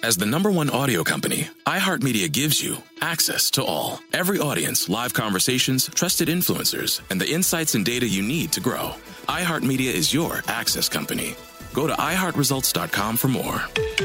As the #1 audio company, iHeartMedia gives you access to all. Every audience, live conversations, trusted influencers, and the insights and data you need to grow. iHeartMedia is your access company. Go to iHeartResults.com for more.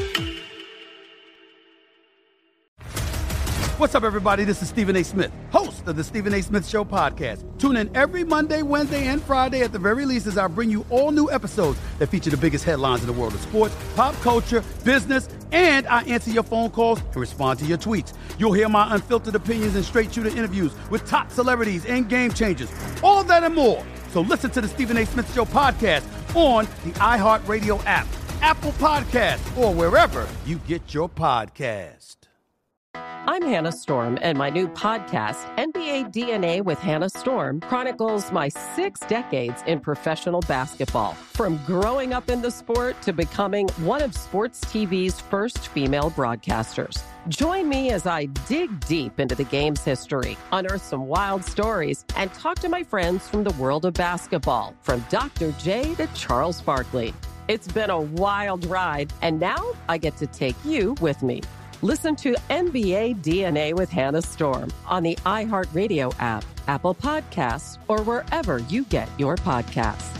What's up, everybody? This is Stephen A. Smith, host of the Stephen A. Smith Show podcast. Tune in every Monday, Wednesday, and Friday at the very least as I bring you all new episodes that feature the biggest headlines in the world of sports, pop culture, business, and I answer your phone calls and respond to your tweets. You'll hear my unfiltered opinions and straight-shooter interviews with top celebrities and game changers. All that and more. So listen to the Stephen A. Smith Show podcast on the iHeartRadio app, Apple Podcasts, or wherever you get your podcast. I'm Hannah Storm, and my new podcast, NBA DNA with Hannah Storm, chronicles my 6 decades in professional basketball. From growing up in the sport to becoming one of sports TV's first female broadcasters. Join me as I dig deep into the game's history, unearth some wild stories, and talk to my friends from the world of basketball, from Dr. J to Charles Barkley. It's been a wild ride, and now I get to take you with me. Listen to NBA DNA with Hannah Storm on the iHeartRadio app, Apple Podcasts, or wherever you get your podcasts.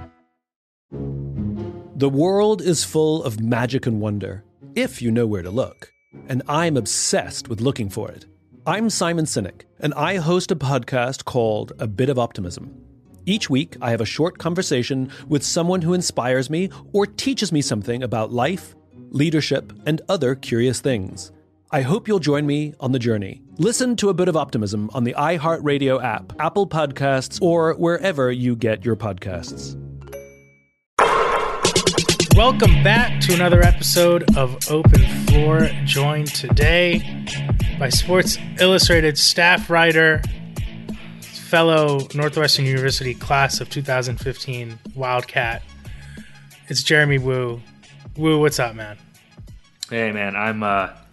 The world is full of magic and wonder, if you know where to look. And I'm obsessed with looking for it. I'm Simon Sinek, and I host a podcast called A Bit of Optimism. Each week, I have a short conversation with someone who inspires me or teaches me something about life, leadership, and other curious things. I hope you'll join me on the journey. Listen to A Bit of Optimism on the iHeartRadio app, Apple Podcasts, or wherever you get your podcasts. Welcome back to another episode of Open Floor, joined today by Sports Illustrated staff writer, fellow Northwestern University class of 2015 Wildcat. It's Jeremy Wu. Wu, what's up, man? Hey, man, I'm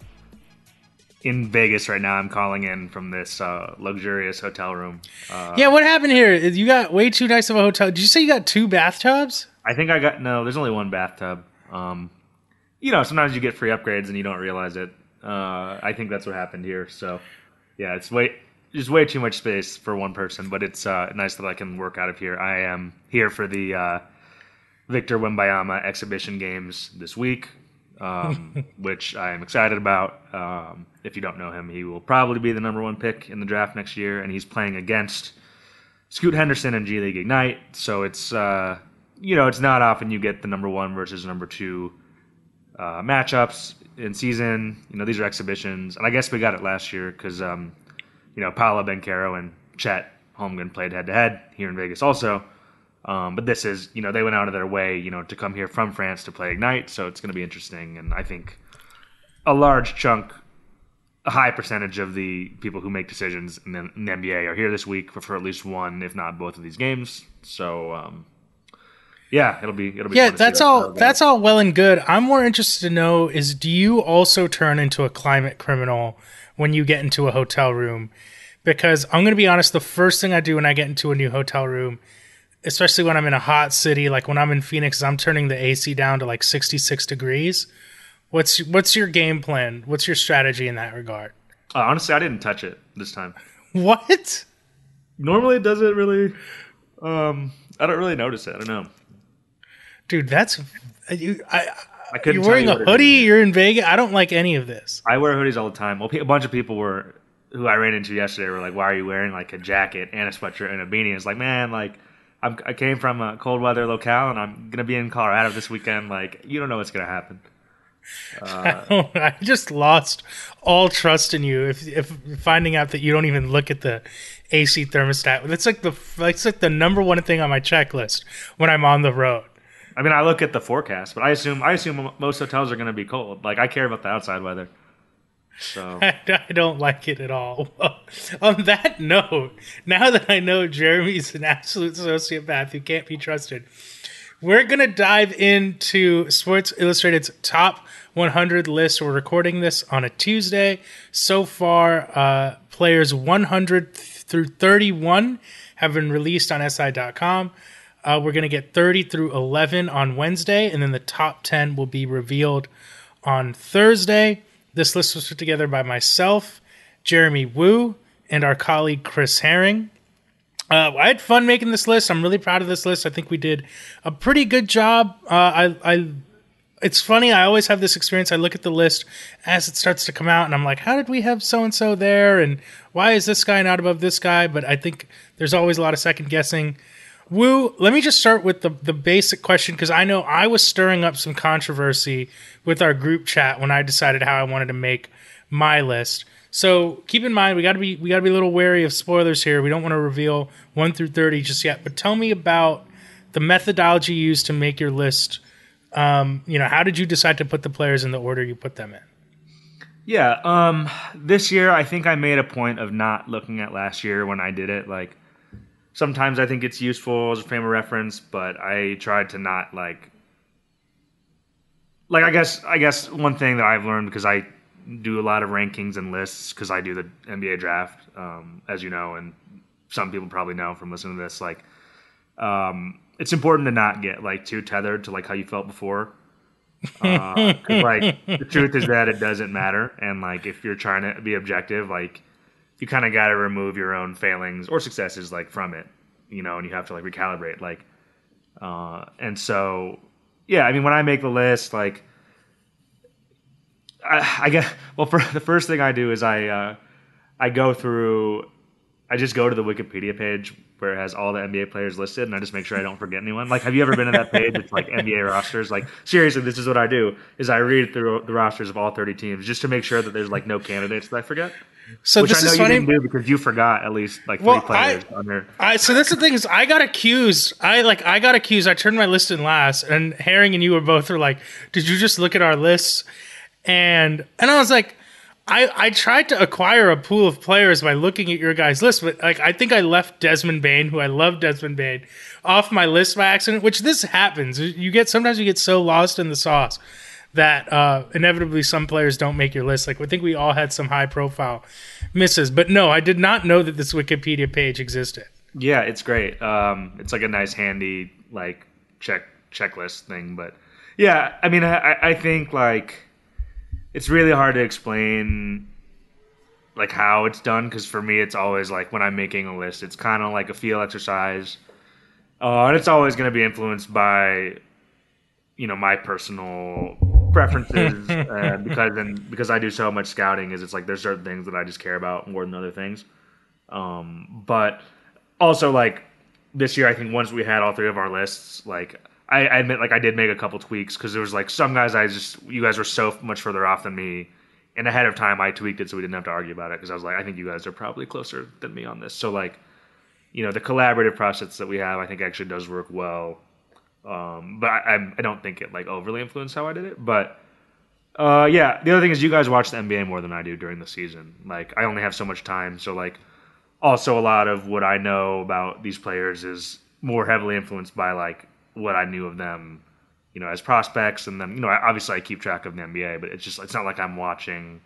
in Vegas right now. I'm calling in from this luxurious hotel room. Yeah, what happened here? You got way too nice of a hotel. Did you say you got 2 bathtubs? I think no, there's only 1 bathtub. Sometimes you get free upgrades and you don't realize it. I think that's what happened here. So, yeah, it's just way too much space for one person, but it's nice that I can work out of here. I am here for the Victor Wembanyama exhibition games this week, which I am excited about. If you don't know him, he will probably be the #1 pick in the draft next year, and he's playing against Scoot Henderson and G League Ignite. So it's it's not often you get the #1 versus #2 matchups in season. These are exhibitions, and I guess we got it last year because Paolo Banchero and Chet Holmgren played head-to-head here in Vegas also. But this is, they went out of their way, to come here from France to play Ignite, so it's going to be interesting. And I think a high percentage of the people who make decisions in the NBA are here this week for at least one, if not both of these games. So, it'll be. Yeah, that's all well and good. I'm more interested to know is, do you also turn into a climate criminal when you get into a hotel room? Because I'm going to be honest, the first thing I do when I get into a new hotel room, especially when I'm in a hot city, like when I'm in Phoenix, I'm turning the AC down to like 66 degrees. What's your game plan? What's your strategy in that regard? Honestly, I didn't touch it this time. What? Normally it doesn't really, I don't really notice it. I don't know. Dude, that's, you're couldn't wearing a hoodie, you're in Vegas. I don't like any of this. I wear hoodies all the time. Well, a bunch of people who I ran into yesterday were like, why are you wearing like a jacket and a sweatshirt and a beanie? It's like, man, like, I came from a cold weather locale, and I'm going to be in Colorado this weekend. Like, you don't know what's going to happen. I just lost all trust in you if finding out that you don't even look at the AC thermostat. It's like the #1 thing on my checklist when I'm on the road. I mean, I look at the forecast, but I assume most hotels are going to be cold. Like, I care about the outside weather. So I don't like it at all. Well, on that note, now that I know Jeremy's an absolute sociopath who can't be trusted, we're going to dive into Sports Illustrated's top 100 list. We're recording this on a Tuesday. So far, players 100 through 31 have been released on SI.com. We're going to get 30 through 11 on Wednesday, and then the top 10 will be revealed on Thursday. This list was put together by myself, Jeremy Wu, and our colleague Chris Herring. I had fun making this list. I'm really proud of this list. I think we did a pretty good job. It's funny. I always have this experience. I look at the list as it starts to come out, and I'm like, how did we have so-and-so there? And why is this guy not above this guy? But I think there's always a lot of second guessing. Woo, let me just start with the basic question, because I know I was stirring up some controversy with our group chat when I decided how I wanted to make my list. So keep in mind, we got to be a little wary of spoilers here. We don't want to reveal 1 through 30 just yet. But tell me about the methodology used to make your list. How did you decide to put the players in the order you put them in? Yeah, this year I think I made a point of not looking at last year when I did it. Like, sometimes I think it's useful as a frame of reference, but I tried to not I guess one thing that I've learned, because I do a lot of rankings and lists because I do the NBA draft, as you know, and some people probably know from listening to this, it's important to not get too tethered to how you felt before. 'Cause, the truth is that it doesn't matter. And if you're trying to be objective, you kind of got to remove your own failings or successes from it, and you have to recalibrate. And so, yeah, I mean, when I make the list, I guess, for the first thing I do is I just go to the Wikipedia page where it has all the NBA players listed, and I just make sure I don't forget anyone. Have you ever been to that page? It's NBA rosters. Seriously, this is what I do: is I read through the rosters of all 30 teams just to make sure that there's no candidates that I forget. So which this I know is you funny didn't do because you forgot at least 3 players on there. So that's the thing is I got accused. I got accused. I turned my list in last, and Herring and you were both like, "Did you just look at our lists?" And I was like, I tried to acquire a pool of players by looking at your guys' list, but I think I left Desmond Bane, who I love Desmond Bane, off my list by accident, which this happens. Sometimes you get so lost in the sauce that inevitably some players don't make your list. I think we all had some high profile misses, but no, I did not know that this Wikipedia page existed. Yeah, it's great. It's a nice handy checklist thing, but yeah, I mean, I think it's really hard to explain how it's done, because for me it's always when I'm making a list, it's kind of like a feel exercise, and it's always going to be influenced by my personal preferences, because I do so much scouting, it's there's certain things that I just care about more than other things, but also this year I think once we had all 3 of our lists, I admit, I did make a couple tweaks, because there was some guys you guys were so much further off than me, and ahead of time I tweaked it so we didn't have to argue about it, because I was I think you guys are probably closer than me on this. So the collaborative process that we have, I think actually does work well, but I don't think it overly influenced how I did it. But yeah, the other thing is you guys watch the NBA more than I do during the season. I only have so much time, so also a lot of what I know about these players is more heavily influenced by what I knew of them, as prospects, and then, obviously I keep track of the NBA, but it's not like I'm watching,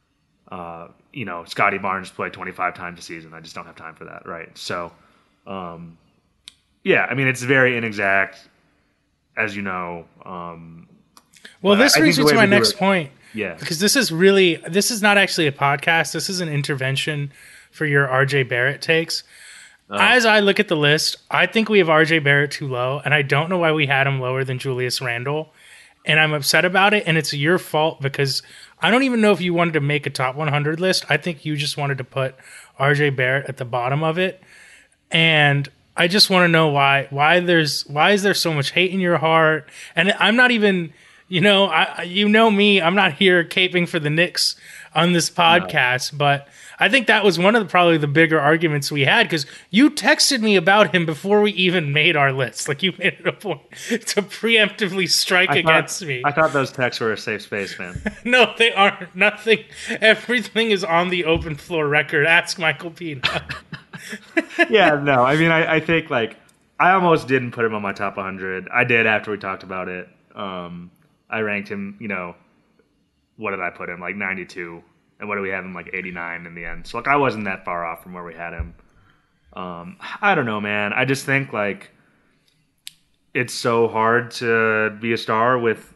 Scotty Barnes play 25 times a season. I just don't have time for that, right? So, yeah, I mean, it's very inexact, as you know. Well, this brings me to my next point. Yeah. Because this is not actually a podcast. This is an intervention for your RJ Barrett takes. As I look at the list, I think we have RJ Barrett too low, and I don't know why we had him lower than Julius Randle, and I'm upset about it, and it's your fault, because I don't even know if you wanted to make a top 100 list. I think you just wanted to put RJ Barrett at the bottom of it, and I just want to know why is there so much hate in your heart? And I'm not even, me, I'm not here caping for the Knicks on this podcast, but I think that was one of probably the bigger arguments we had, because you texted me about him before we even made our list. You made it a point to preemptively strike against me. I thought those texts were a safe space, man. No, they aren't. Nothing. Everything is on the open floor record. Ask Michael Pina. Yeah, no. I mean, I think I almost didn't put him on my top 100. I did after we talked about it. I ranked him, what did I put him? 92. And what do we have him 89 in the end? So I wasn't that far off from where we had him. I don't know, man. I just think it's so hard to be a star with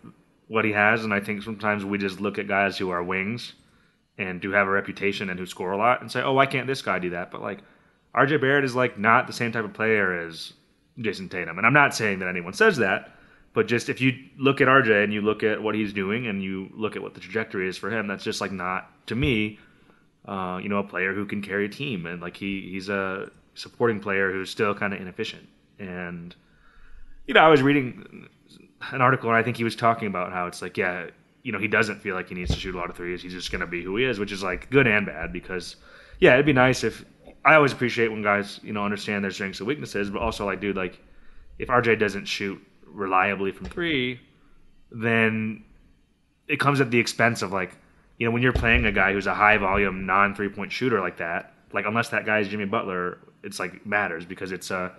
what he has, and I think sometimes we just look at guys who are wings and do have a reputation and who score a lot and say, oh, why can't this guy do that? But like RJ Barrett is like not the same type of player as Jason Tatum. And I'm not saying that anyone says that, but just if you look at RJ and you look at what he's doing and you look at what the trajectory is for him, that's just like not, to me, a player who can carry a team. And like he's a supporting player who's still kind of inefficient. And, I was reading an article and I think he was talking about how it's like, he doesn't feel like he needs to shoot a lot of threes. He's just going to be who he is, which is like good and bad because, it'd be nice if I always appreciate when guys, understand their strengths and weaknesses, but also like, dude, like if RJ doesn't shoot reliably from three, then it comes at the expense of like, when you're playing a guy who's a high volume non 3-point shooter like that, like unless that guy is Jimmy Butler, it's like matters because it's a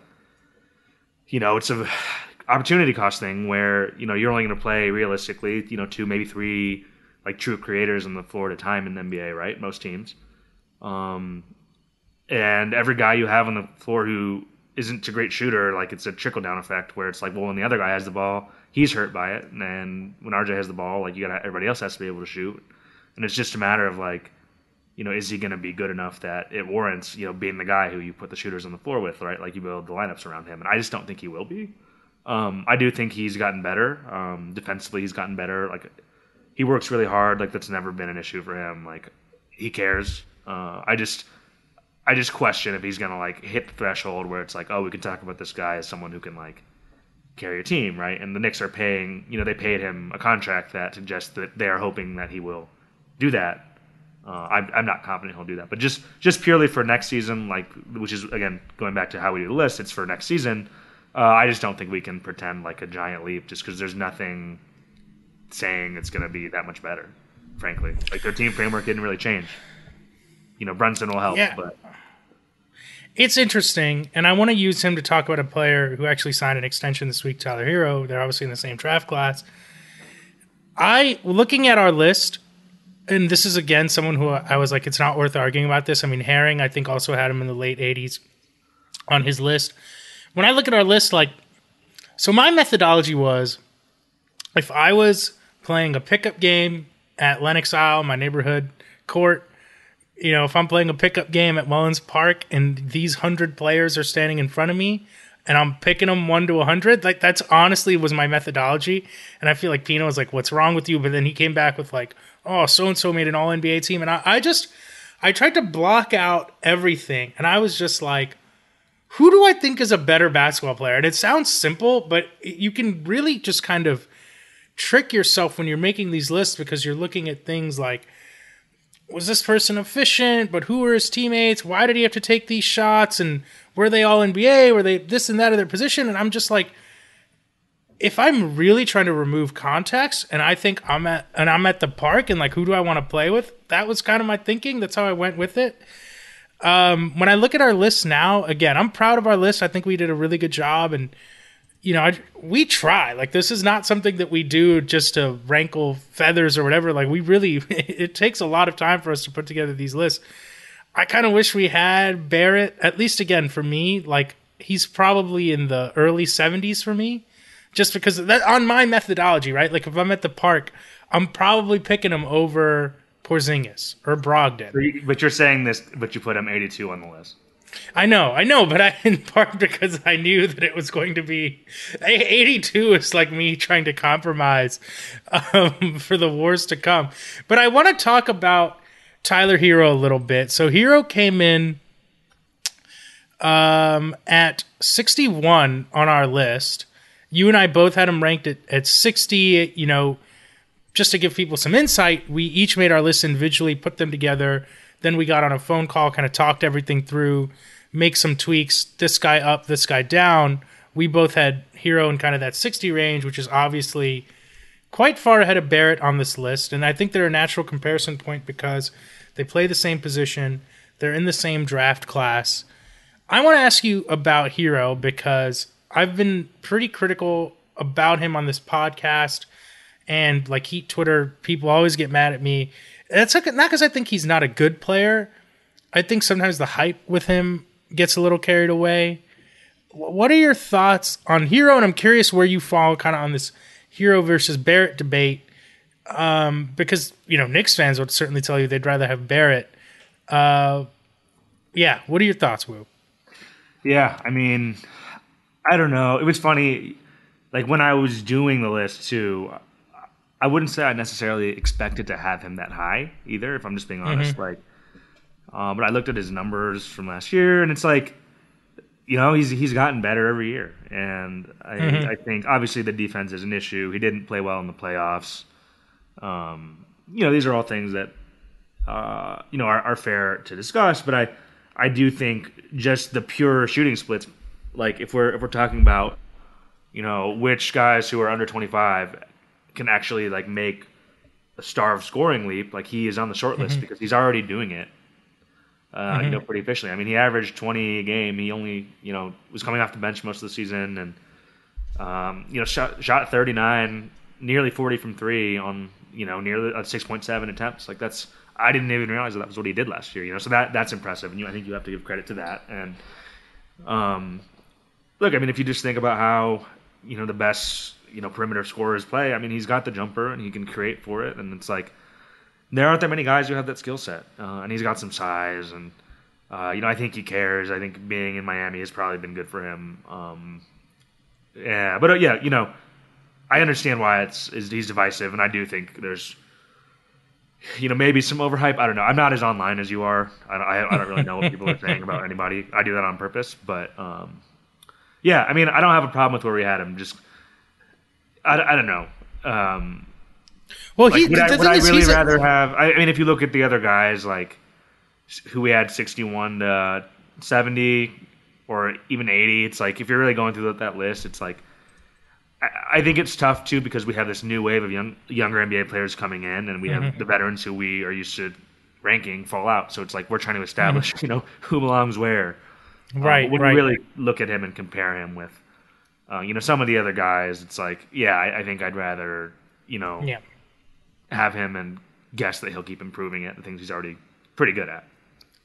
opportunity cost thing where, you're only going to play realistically, 2, maybe 3 like true creators on the floor at a time in the NBA, right? Most teams. And every guy you have on the floor who isn't a great shooter, like it's a trickle-down effect where it's like, well, when the other guy has the ball, he's hurt by it. And then when RJ has the ball, like everybody else has to be able to shoot. And it's just a matter of like, is he going to be good enough that it warrants, being the guy who you put the shooters on the floor with, right? Like you build the lineups around him. And I just don't think he will be. I do think he's gotten better. Defensively, he's gotten better. Like he works really hard. Like that's never been an issue for him. Like he cares. I just question if he's gonna like hit the threshold where it's like, oh, we can talk about this guy as someone who can like carry a team, right? And the Knicks are paying, they paid him a contract that suggests that they are hoping that he will do that. I'm not confident he'll do that, but just purely for next season, like which is again going back to how we do the list, it's for next season. I just don't think we can pretend like a giant leap just because there's nothing saying it's going to be that much better, frankly. Like their team framework didn't really change. Brunson will help, but it's interesting, and I want to use him to talk about a player who actually signed an extension this week, Tyler Hero. They're obviously in the same draft class. Looking at our list, and this is again someone who I was like, it's not worth arguing about this. I mean, Herring, I think, also had him in the late 80s on his list. When I look at our list, so my methodology was, if I was playing a pickup game at Lenox Isle, my neighborhood court, if I'm playing a pickup game at Mullins Park and these 100 players are standing in front of me and I'm picking them 1 to 100, like that's honestly was my methodology. And I feel like Pino was like, what's wrong with you? But then he came back with like, oh, so-and-so made an all-NBA team. And I tried to block out everything. And I was just like, who do I think is a better basketball player? And it sounds simple, but you can really just kind of trick yourself when you're making these lists because you're looking at things like, was this person efficient? But who were his teammates? Why did he have to take these shots? And were they all NBA? Were they this and that of their position? And I'm just like, if I'm really trying to remove context and I think I'm at the park and like, who do I want to play with? That was kind of my thinking. That's how I went with it. When I look at our list now, again, I'm proud of our list. I think we did a really good job. And, we try. Like, this is not something that we do just to rankle feathers or whatever. Like, it takes a lot of time for us to put together these lists. I kind of wish we had Barrett, at least again, for me, like, he's probably in the early 70s for me, just because of that on my methodology, right? Like, if I'm at the park, I'm probably picking him over Porzingis or Brogdon. But you're saying this, but you put him 82 on the list. I know, but in part because I knew that it was going to be 82 is like me trying to compromise for the wars to come. But I want to talk about Tyler Hero a little bit. So Hero came in at 61 on our list. You and I both had him ranked at 60. Just to give people some insight, we each made our lists individually, put them together. Then we got on a phone call, kind of talked everything through, make some tweaks, this guy up, this guy down. We both had Hero in kind of that 60 range, which is obviously quite far ahead of Barrett on this list. And I think they're a natural comparison point because they play the same position. They're in the same draft class. I want to ask you about Hero because I've been pretty critical about him on this podcast. And like Heat Twitter, people always get mad at me. It's not because I think he's not a good player. I think sometimes the hype with him gets a little carried away. What are your thoughts on Hero? And I'm curious where you fall kind of on this Hero versus Barrett debate, because Knicks fans would certainly tell you they'd rather have Barrett. Yeah, what are your thoughts, Wu? Yeah, I mean, I don't know. It was funny, like when I was doing the list too. I wouldn't say I necessarily expected to have him that high either, if I'm just being honest. But I looked at his numbers from last year, and it's like, he's gotten better every year, and I think obviously the defense is an issue. He didn't play well in the playoffs. These are all things that are fair to discuss, but I do think just the pure shooting splits, like if we're talking about which guys who are under 25 can actually like make a star of scoring leap, like he is on the short list because he's already doing it. Pretty efficiently. I mean, he averaged 20 a game. He only, was coming off the bench most of the season, and shot 39, nearly 40 from three on nearly 6.7 attempts. Like I didn't even realize that was what he did last year. So that's impressive, and I think you have to give credit to that. And look, I mean, if you just think about how the best perimeter scorers play, I mean, he's got the jumper and he can create for it, and it's like, there aren't that many guys who have that skill set, and he's got some size, and I think he cares. I think being in Miami has probably been good for him. I understand why he's divisive, and I do think there's maybe some overhype. I don't know. I'm not as online as you are. I don't really know what people are saying about anybody. I do that on purpose, but I mean, I don't have a problem with where we had him. Just I don't know. Well, would I really rather have? I mean, if you look at the other guys, like who we had 61 to 70 or even 80, it's like if you're really going through that list, it's like I think it's tough too because we have this new wave of younger NBA players coming in, and we have the veterans who we are used to ranking fall out. So it's like we're trying to establish, who belongs where. Right. When you really look at him and compare him with, some of the other guys, it's like, I think I'd rather, have him and guess that he'll keep improving at the things he's already pretty good at.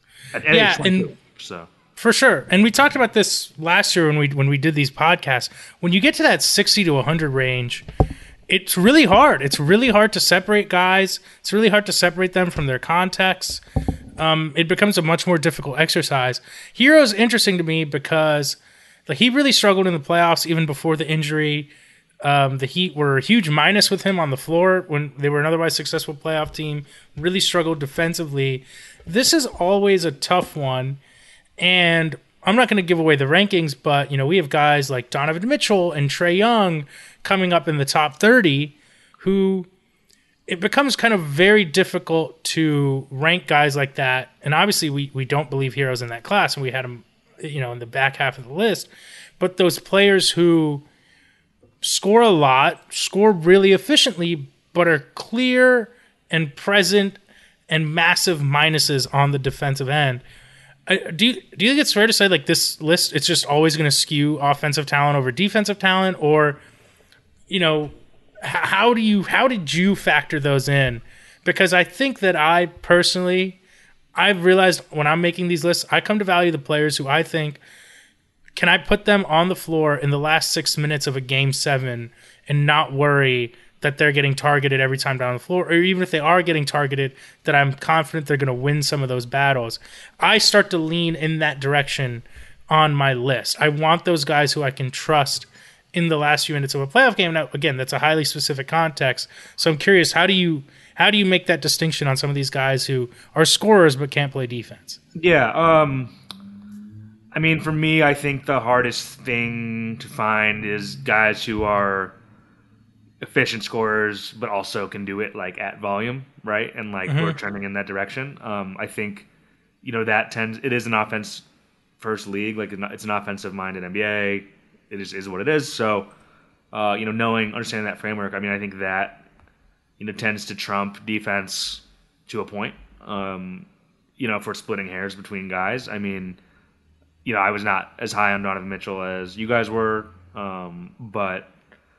So for sure. And we talked about this last year when we did these podcasts. When you get to that 60 to 100 range, it's really hard. It's really hard to separate guys. It's really hard to separate them from their context. It becomes a much more difficult exercise. Hero's interesting to me because he really struggled in the playoffs even before the injury. The Heat were a huge minus with him on the floor when they were an otherwise successful playoff team, really struggled defensively. This is always a tough one, and I'm not going to give away the rankings, but we have guys like Donovan Mitchell and Trae Young coming up in the top 30 who it becomes kind of very difficult to rank guys like that. And obviously we don't believe Hero's in that class, and we had him in the back half of the list. But those players who score a lot, score really efficiently, but are clear and present and massive minuses on the defensive end. Do you think it's fair to say like this list, it's just always going to skew offensive talent over defensive talent? Or, how did you factor those in? Because I think that I've realized when I'm making these lists, I come to value the players who I think, can I put them on the floor in the last 6 minutes of a game 7 and not worry that they're getting targeted every time down the floor, or even if they are getting targeted, that I'm confident they're going to win some of those battles. I start to lean in that direction on my list. I want those guys who I can trust in the last few minutes of a playoff game. Now, again, that's a highly specific context. So I'm curious, how do you make that distinction on some of these guys who are scorers but can't play defense? Yeah, I mean, for me, I think the hardest thing to find is guys who are efficient scorers, but also can do it like at volume, right? And like we're trending in that direction. I think, it is an offense first league. Like it's an offensive minded NBA. It is what it is. So, understanding that framework, I mean, I think that, tends to trump defense to a point. If we're splitting hairs between guys, I mean, I was not as high on Donovan Mitchell as you guys were, but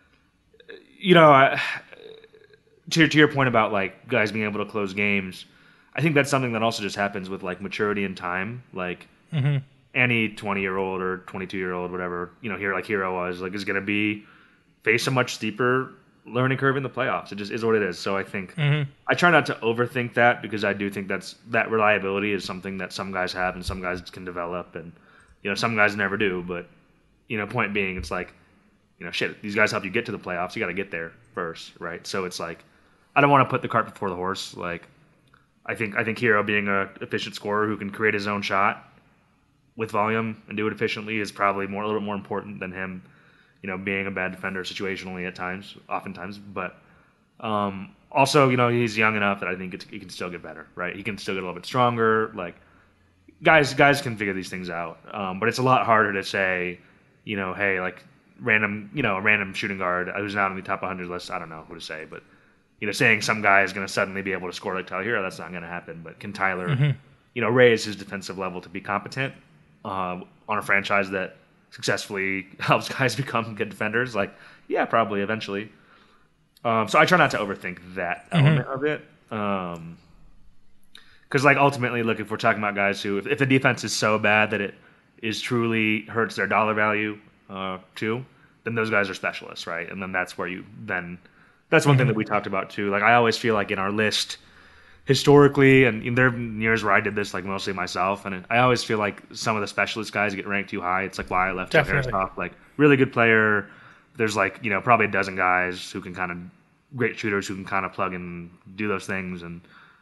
to your point about like guys being able to close games, I think that's something that also just happens with like maturity and time. Like any 20-year-old or 22-year-old, whatever, Hero was, like is going to face a much steeper learning curve in the playoffs. It just is what it is. So I think I try not to overthink that, because I do think that reliability is something that some guys have and some guys can develop, and some guys never do. But point being, it's like shit. These guys help you get to the playoffs. You got to get there first, right? So it's like I don't want to put the cart before the horse. Like I think Hero being a efficient scorer who can create his own shot with volume and do it efficiently is probably a little bit more important than him, being a bad defender situationally oftentimes. But also, he's young enough that I think he can still get better, right? He can still get a little bit stronger. Like guys can figure these things out. But it's a lot harder to say, hey, like a random shooting guard who's not on the top 100 list. I don't know who to say, but saying some guy is going to suddenly be able to score like Tyler Hero, that's not going to happen. But can Tyler, raise his defensive level to be competent on a franchise that successfully helps guys become good defenders? Like, yeah, probably eventually. So I try not to overthink that element of it. Because, like, ultimately, look, if we're talking about guys who, if the defense is so bad that it is truly hurts their dollar value too, then those guys are specialists, right? And then that's where that's one thing that we talked about too. Like, I always feel like in our list, historically, and there have years where I did this, like, mostly myself, and I always feel like some of the specialist guys get ranked too high. It's like why I left Joe Harris off. Like, really good player. There's like, probably a dozen guys who can kind of, great shooters who can kind of plug and do those things. And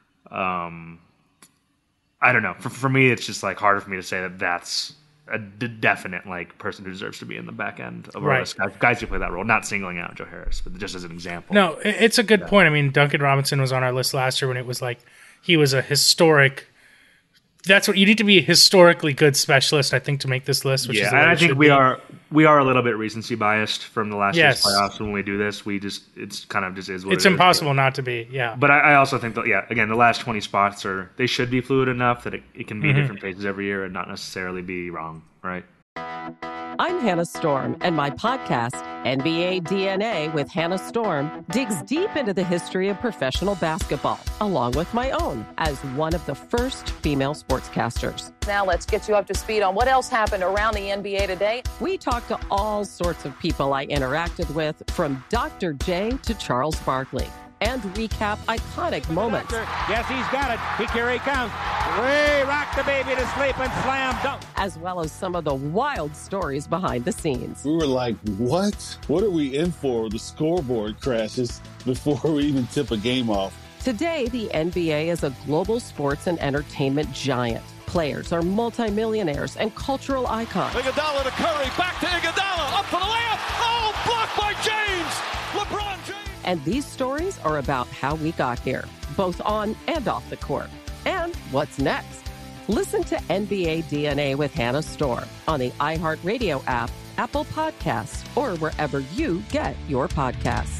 I don't know. For me, it's just like harder for me to say that that's a definite like person who deserves to be in the back end of our list. Guys who play that role, not singling out Joe Harris, but just as an example. No, it's a good point. I mean, Duncan Robinson was on our list last year when it was like he was a historic. That's what you need to be, a historically good specialist, I think, to make this list. Which is and I think we are a little bit recency biased from the last year's playoffs. When we do this, it's kind of just is what it is. It's impossible not to be, But I also think that, again, the last 20 spots they should be fluid enough that it can be different phases every year and not necessarily be wrong, right? I'm Hannah Storm, and my podcast, NBA DNA with Hannah Storm, digs deep into the history of professional basketball, along with my own, as one of the first female sportscasters. Now let's get you up to speed on what else happened around the NBA today. We talk to all sorts of people I interacted with, from Dr. J to Charles Barkley, and recap iconic moments. Yes, he's got it. Here he comes. Way rock the baby to sleep and slam dunk. As well as some of the wild stories behind the scenes. We were like, what? What are we in for? The scoreboard crashes before we even tip a game off. Today, the NBA is a global sports and entertainment giant. Players are multimillionaires and cultural icons. Iguodala to Curry, back to Iguodala, up for the layup. Oh, blocked by James. LeBron James. And these stories are about how we got here, both on and off the court. And what's next? Listen to NBA DNA with Hannah Storm on the iHeartRadio app, Apple Podcasts, or wherever you get your podcasts.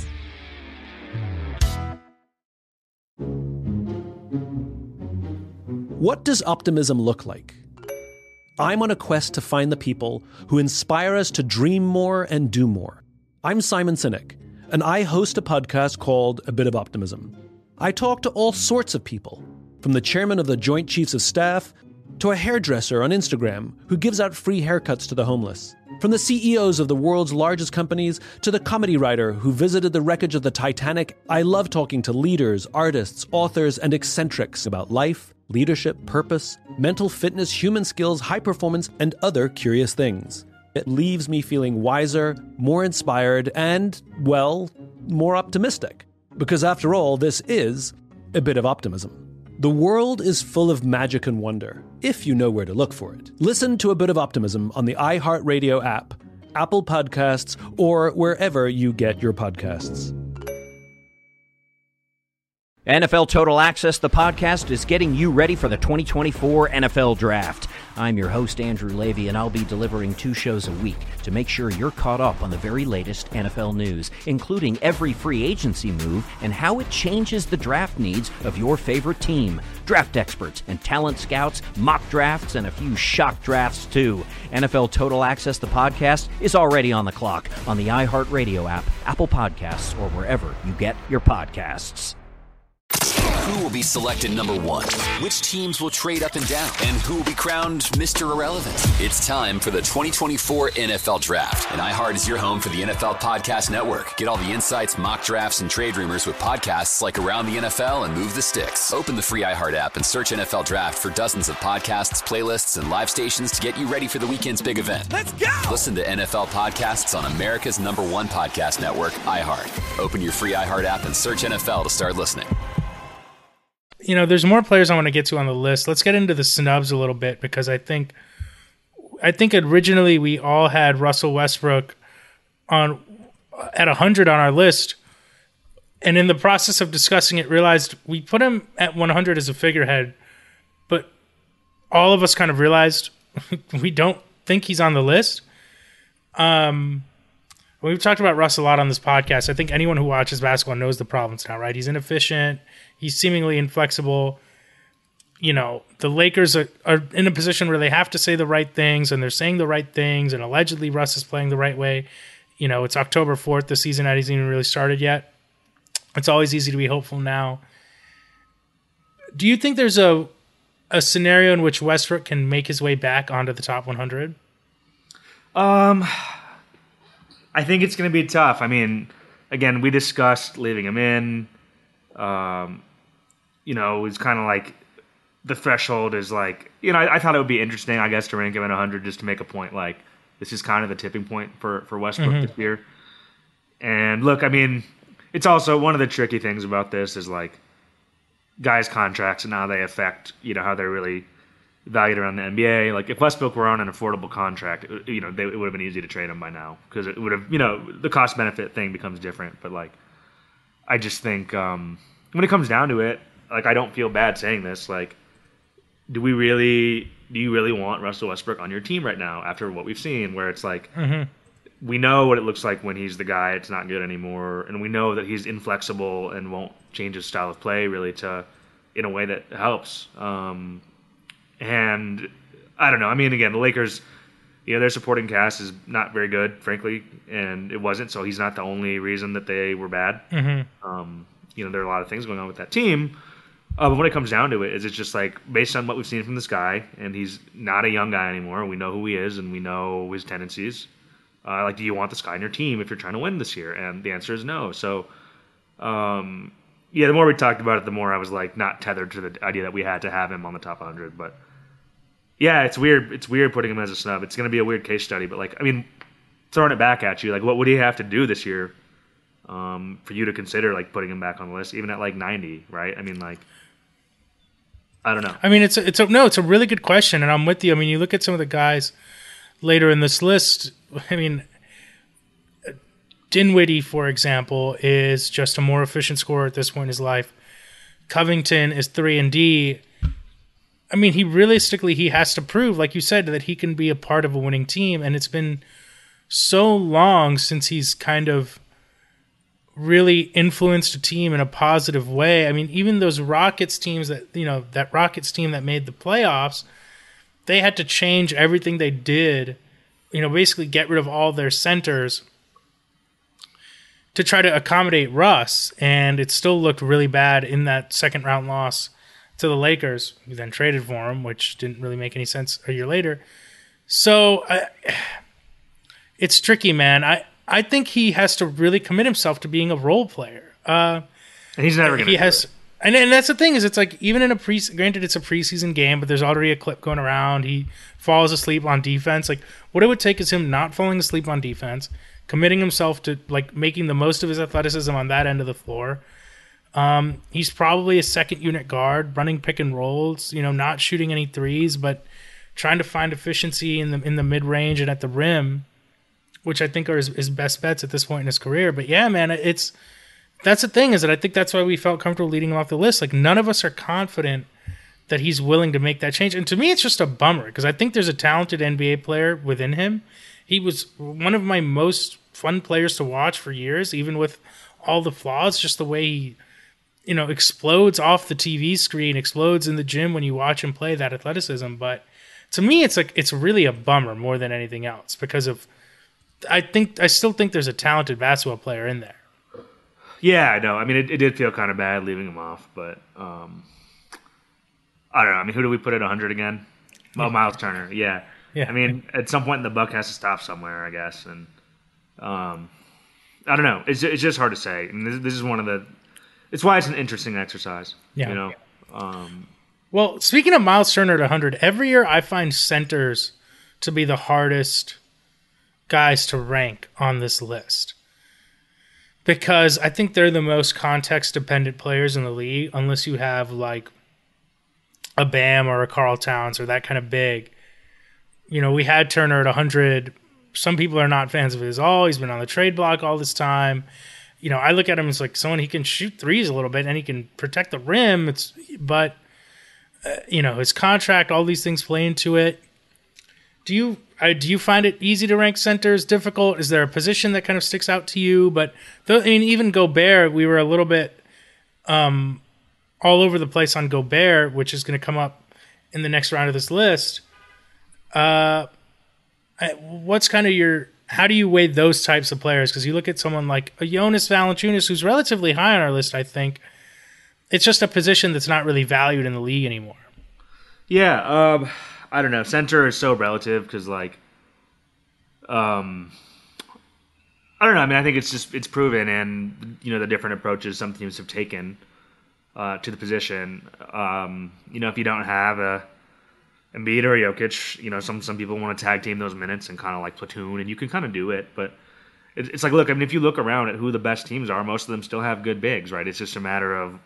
What does optimism look like? I'm on a quest to find the people who inspire us to dream more and do more. I'm Simon Sinek, and I host a podcast called A Bit of Optimism. I talk to all sorts of people, from the chairman of the Joint Chiefs of Staff to a hairdresser on Instagram who gives out free haircuts to the homeless, from the CEOs of the world's largest companies to the comedy writer who visited the wreckage of the Titanic. I love talking to leaders, artists, authors, and eccentrics about life, leadership, purpose, mental fitness, human skills, high performance, and other curious things. It leaves me feeling wiser, more inspired, and, well, more optimistic. Because after all, this is a bit of optimism. The world is full of magic and wonder, if you know where to look for it. Listen to A Bit of Optimism on the iHeartRadio app, Apple Podcasts, or wherever you get your podcasts. NFL Total Access, the podcast, is getting you ready for the 2024 NFL Draft. I'm your host, Andrew Levy, and I'll be delivering 2 shows a week to make sure you're caught up on the very latest NFL news, including every free agency move and how it changes the draft needs of your favorite team. Draft experts and talent scouts, mock drafts, and a few shock drafts, too. NFL Total Access, the podcast, is already on the clock on the iHeartRadio app, Apple Podcasts, or wherever you get your podcasts. Who will be selected number 1? Which teams will trade up and down? And who will be crowned Mr. Irrelevant? It's time for the 2024 NFL Draft. And iHeart is your home for the NFL Podcast Network. Get all the insights, mock drafts, and trade rumors with podcasts like Around the NFL and Move the Sticks. Open the free iHeart app and search NFL Draft for dozens of podcasts, playlists, and live stations to get you ready for the weekend's big event. Let's go! Listen to NFL Podcasts on America's #1 podcast network, iHeart. Open your free iHeart app and search NFL to start listening. You know, there's more players I want to get to on the list. Let's get into the snubs a little bit, because I think originally we all had Russell Westbrook at 100 on our list, and in the process of discussing it, realized we put him at 100 as a figurehead, but all of us kind of realized we don't think he's on the list. We've talked about Russ a lot on this podcast. I think anyone who watches basketball knows the problems now, right? He's inefficient. He's seemingly inflexible. You know, the Lakers are in a position where they have to say the right things, and they're saying the right things, and allegedly Russ is playing the right way. You know, it's October 4th. The season hasn't even really started yet. It's always easy to be hopeful now. Do you think there's a scenario in which Westbrook can make his way back onto the top 100? I think it's going to be tough. I mean, again, we discussed leaving him in. You know, it's kind of like the threshold is like, you know, I thought it would be interesting, I guess, to rank him at 100 just to make a point like this is kind of the tipping point for Westbrook this year. And look, I mean, it's also one of the tricky things about this is like guys' contracts and how they affect, you know, how they're really valued around the NBA. Like if Westbrook were on an affordable contract, you know, it would have been easy to trade him by now because it would have, you know, the cost benefit thing becomes different. But like, I just think when it comes down to it, like I don't feel bad saying this. Like, do you really want Russell Westbrook on your team right now after what we've seen? Where it's like we know what it looks like when he's the guy. It's not good anymore, and we know that he's inflexible and won't change his style of play really in a way that helps. And I don't know. I mean, again, the Lakers, you know, their supporting cast is not very good, frankly, and it wasn't. So he's not the only reason that they were bad. You know, there are a lot of things going on with that team. But when it comes down to it, it's just like based on what we've seen from this guy, and he's not a young guy anymore. We know who he is, and we know his tendencies. Like, do you want this guy on your team if you're trying to win this year? And the answer is no. So, yeah, the more we talked about it, the more I was like not tethered to the idea that we had to have him on the top 100. But yeah, it's weird. It's weird putting him as a snub. It's going to be a weird case study. But like, I mean, throwing it back at you, like, what would he have to do this year for you to consider like putting him back on the list, even at like 90, right? I mean, like, I don't know. I mean, it's a really good question, and I'm with you. I mean, you look at some of the guys later in this list. I mean, Dinwiddie, for example, is just a more efficient scorer at this point in his life. Covington is 3-and-D. I mean, he has to prove, like you said, that he can be a part of a winning team, and it's been so long since he's kind of really influenced a team in a positive way. I mean, even those Rockets teams that Rockets team that made the playoffs, they had to change everything they did, you know, basically get rid of all their centers to try to accommodate Russ, and it still looked really bad in that second round loss to the Lakers, who then traded for him, which didn't really make any sense a year later. So it's tricky, man. I think he has to really commit himself to being a role player. And he's never going to do it. And that's the thing is, it's like even in granted it's a preseason game, but there's already a clip going around. He falls asleep on defense. Like what it would take is him not falling asleep on defense, committing himself to like making the most of his athleticism on that end of the floor. He's probably a second unit guard, running pick and rolls, you know, not shooting any threes, but trying to find efficiency in the mid range and at the rim, which I think are his best bets at this point in his career. But yeah, man, that's the thing is that I think that's why we felt comfortable leading him off the list. Like none of us are confident that he's willing to make that change. And to me, it's just a bummer because I think there's a talented NBA player within him. He was one of my most fun players to watch for years, even with all the flaws, just the way he, you know, explodes off the TV screen, explodes in the gym when you watch him play, that athleticism. But to me, it's really a bummer more than anything else because of, I still think there's a talented basketball player in there. Yeah, I know. I mean, it did feel kind of bad leaving him off, but I don't know. I mean, who do we put at 100 again? Oh, Miles Turner. Yeah. I mean, at some point the buck has to stop somewhere, I guess, and I don't know. It's just hard to say. I mean, this is one of the. It's why it's an interesting exercise. Yeah. You know. Well, speaking of Miles Turner at 100, every year I find centers to be the hardest guys to rank on this list. Because I think they're the most context-dependent players in the league, unless you have like a Bam or a Karl Towns or that kind of big. You know, we had Turner at 100. Some people are not fans of his. Oh, he's been on the trade block all this time. You know, I look at him as like someone he can shoot threes a little bit and he can protect the rim. But you know, his contract, all these things play into it. Do you find it easy to rank centers? Difficult? Is there a position that kind of sticks out to you? But I mean, even Gobert, we were a little bit all over the place on Gobert, which is going to come up in the next round of this list. What's kind of how do you weigh those types of players? Because you look at someone like a Jonas Valanciunas, who's relatively high on our list, I think. It's just a position that's not really valued in the league anymore. Yeah, I don't know. Center is so relative because, like, I don't know. I mean, I think it's proven, and you know the different approaches some teams have taken to the position. You know, if you don't have a Embiid or Jokic, you know, some people want to tag team those minutes and kind of like platoon, and you can kind of do it. But it's like, look, I mean, if you look around at who the best teams are, most of them still have good bigs, right? It's just a matter of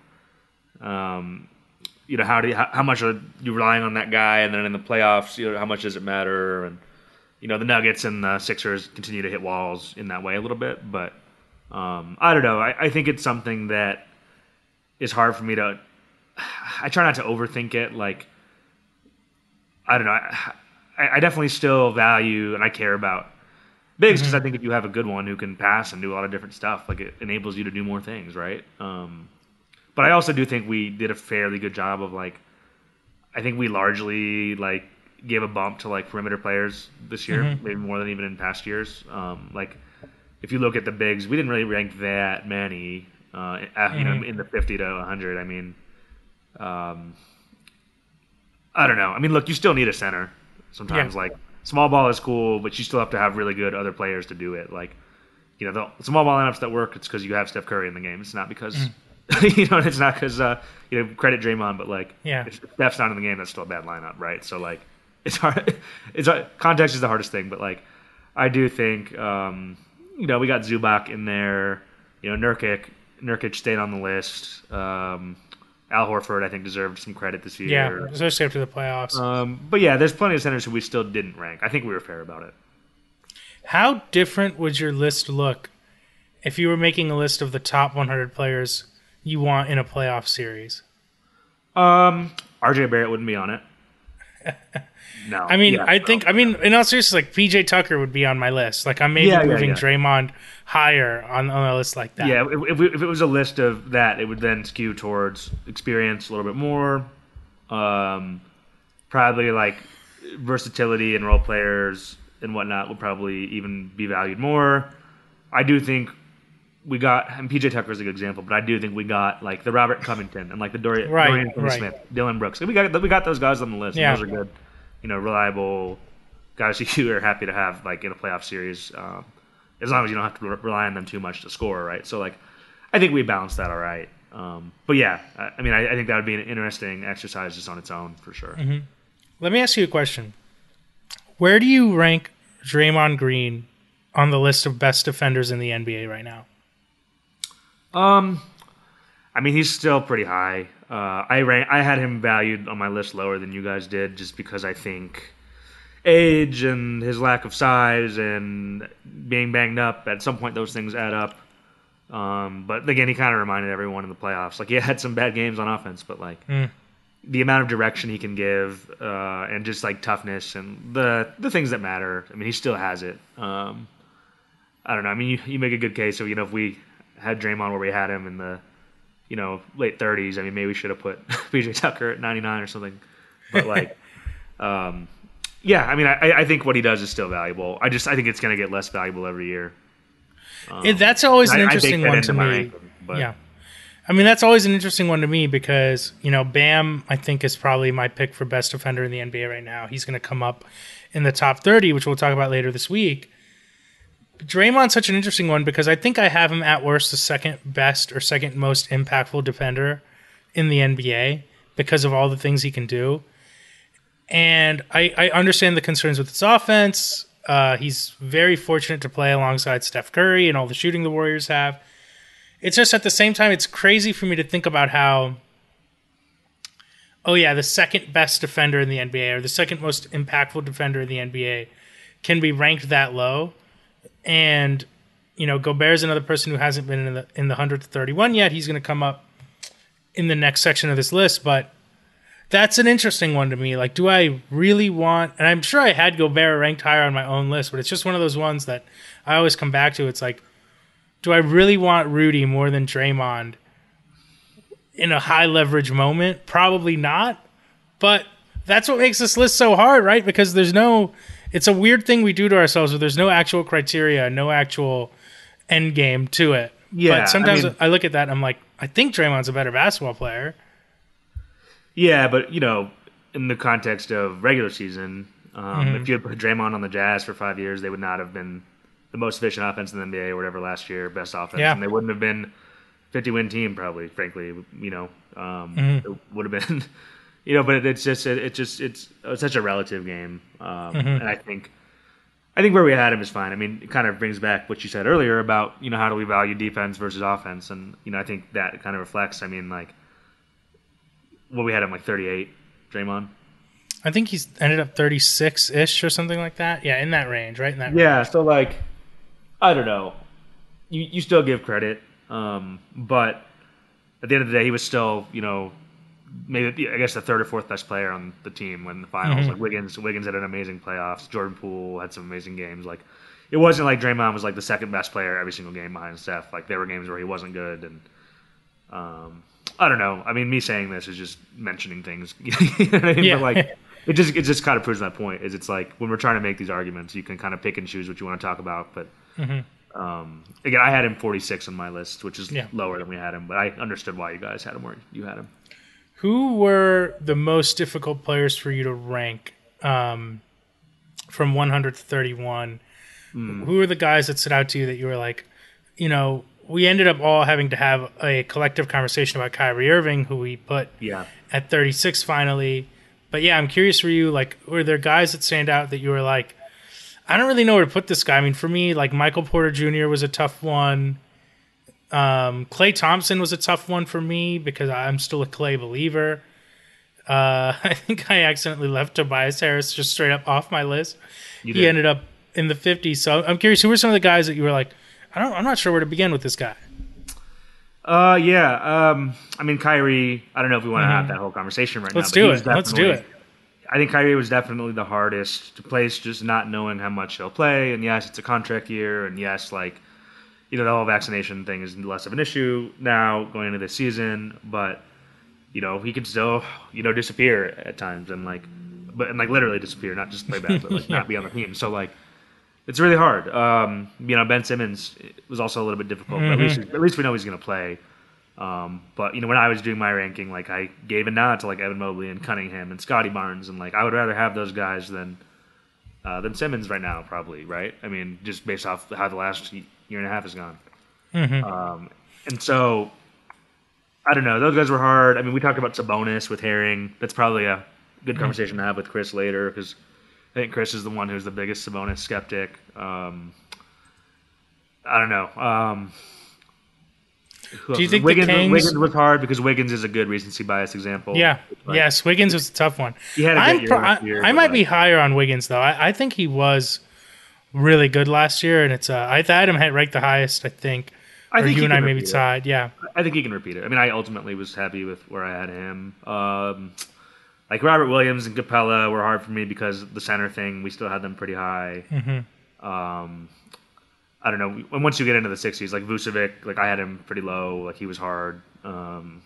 you know, how much are you relying on that guy, and then in the playoffs, you know, how much does it matter? And you know, the Nuggets and the Sixers continue to hit walls in that way a little bit, but I don't know. I think it's something that is hard for me to. I try not to overthink it. Like, I don't know. I definitely still value and I care about bigs because I think if you have a good one who can pass and do a lot of different stuff, like it enables you to do more things, right? But I also do think we did a fairly good job of like, I think we largely like gave a bump to like perimeter players this year, maybe more than even in past years. Like if you look at the bigs, we didn't really rank that many, you know, in the 50 to 100. I mean, I don't know. I mean, look, you still need a center sometimes. Like small ball is cool, but you still have to have really good other players to do it. Like, you know, the small ball lineups that work, it's because you have Steph Curry in the game. It's not because. You know, it's not because you know, credit Draymond, but like, if Steph's not in the game, that's still a bad lineup, right? So like, it's hard. Context is the hardest thing, but like, I do think you know, we got Zubac in there. You know, Nurkic stayed on the list. Al Horford, I think, deserved some credit this year. Yeah, especially after the playoffs. But yeah, there's plenty of centers who we still didn't rank. I think we were fair about it. How different would your list look if you were making a list of the top 100 players you want in a playoff series? RJ Barrett wouldn't be on it. No. I mean, I think, in all seriousness, like PJ Tucker would be on my list. Like I'm maybe moving Draymond higher on a list like that. Yeah, if it was a list of that, it would then skew towards experience a little bit more. Probably like versatility and role players and whatnot would probably even be valued more. I do think we got, and PJ Tucker is a good example, but I do think we got like the Robert Covington and like the Dorian Smith, Dylan Brooks. We got those guys on the list. Yeah. And those are good, you know, reliable guys who you are happy to have like in a playoff series, as long as you don't have to rely on them too much to score, right? So like, I think we balanced that all right. But yeah, I mean, I think that would be an interesting exercise just on its own for sure. Let me ask you a question. Where do you rank Draymond Green on the list of best defenders in the NBA right now? I mean, he's still pretty high. I had him valued on my list lower than you guys did, just because I think age and his lack of size and being banged up, at some point those things add up. But again, he kind of reminded everyone in the playoffs. Like, he had some bad games on offense, but like the amount of direction he can give, and just like toughness and the things that matter. I mean, he still has it. I don't know. I mean, you make a good case. So, you know, if we had Draymond where we had him in the, you know, late 30s, I mean, maybe we should have put PJ Tucker at 99 or something. But like, yeah, I mean, I think what he does is still valuable. I think it's going to get less valuable every year. That's always an interesting one to me. But yeah. I mean, that's always an interesting one to me because, Bam, I think, is probably my pick for best defender in the NBA right now. He's going to come up in the top 30, which we'll talk about later this week. Draymond's such an interesting one because I think I have him at worst the second best or second most impactful defender in the NBA because of all the things he can do. And I understand the concerns with his offense. He's very fortunate to play alongside Steph Curry and all the shooting the Warriors have. It's just at the same time, it's crazy for me to think about how, the second best defender in the NBA or the second most impactful defender in the NBA can be ranked that low. And, Gobert's another person who hasn't been in the 100 to 31 yet. He's going to come up in the next section of this list, but that's an interesting one to me. Like, do I really want, and I'm sure I had Gobert ranked higher on my own list, but it's just one of those ones that I always come back to. It's like, do I really want Rudy more than Draymond in a high leverage moment? Probably not. But that's what makes this list so hard, right? Because it's a weird thing we do to ourselves where there's no actual criteria, no actual end game to it. Yeah. But sometimes I look at that and I'm like, I think Draymond's a better basketball player. Yeah, but, in the context of regular season, if you had put Draymond on the Jazz for 5 years, they would not have been the most efficient offense in the NBA or whatever last year, best offense. Yeah. And they wouldn't have been 50-win team probably, frankly. It would have been, but it's such a relative game. And I think where we had him is fine. I mean, it kind of brings back what you said earlier about, how do we value defense versus offense? And, I think that kind of reflects, what we had him 38, Draymond. I think he's ended up 36-ish or something like that. Yeah, in that range, right? In that range. Yeah, so I don't know. You still give credit, but at the end of the day, he was still, maybe I guess the third or fourth best player on the team when the finals. Like Wiggins had an amazing playoffs. Jordan Poole had some amazing games. Like it wasn't like Draymond was the second best player every single game behind Steph. Like there were games where he wasn't good, and I don't know. I mean, me saying this is just mentioning things. You know what I mean? Yeah. But it just kind of proves my point. Is it's like when we're trying to make these arguments, you can kind of pick and choose what you want to talk about. But again, I had him 46 on my list, which is lower than we had him. But I understood why you guys had him where you had him. Who were the most difficult players for you to rank from 100 to 31? Who were the guys that stood out to you that you were like, we ended up all having to have a collective conversation about Kyrie Irving, who we put at 36 finally. But yeah, I'm curious for you, were there guys that stand out that you were like, I don't really know where to put this guy. I mean, for me, Michael Porter Jr. was a tough one. Klay Thompson was a tough one for me because I'm still a Klay believer. I think I accidentally left Tobias Harris just straight up off my list. He ended up in the 50s. So I'm curious, who were some of the guys that you were like, I'm not sure where to begin with this guy? I mean, Kyrie, I don't know if we want to have that whole conversation right now. Let's do it. I think Kyrie was definitely the hardest to place, just not knowing how much he'll play. And yes, it's a contract year. And yes, the whole vaccination thing is less of an issue now going into this season. But, he could still, disappear at times and literally disappear, not just play bad, but not be on the team. So it's really hard. Ben Simmons was also a little bit difficult, but at least we know he's going to play. But when I was doing my ranking, I gave a nod to Evan Mobley and Cunningham and Scotty Barnes, and I would rather have those guys than Simmons right now, probably, right? I mean, just based off how the last year and a half has gone. And so I don't know. Those guys were hard. I mean, we talked about Sabonis with Herring. That's probably a good conversation to have with Chris later because I think Chris is the one who's the biggest Sabonis skeptic. I don't know. Do you think Wiggins was hard because Wiggins is a good recency bias example? Yeah. Yes, Wiggins was a tough one. He had a good year last year. I might be higher on Wiggins, though. I think he was really good last year, and I had him ranked the highest, I think. I think you and I maybe tied, yeah. I think he can repeat it. I mean, I ultimately was happy with where I had him. Robert Williams and Capella were hard for me because the center thing, we still had them pretty high. I don't know. And once you get into the 60s, Vucevic, I had him pretty low. He was hard. And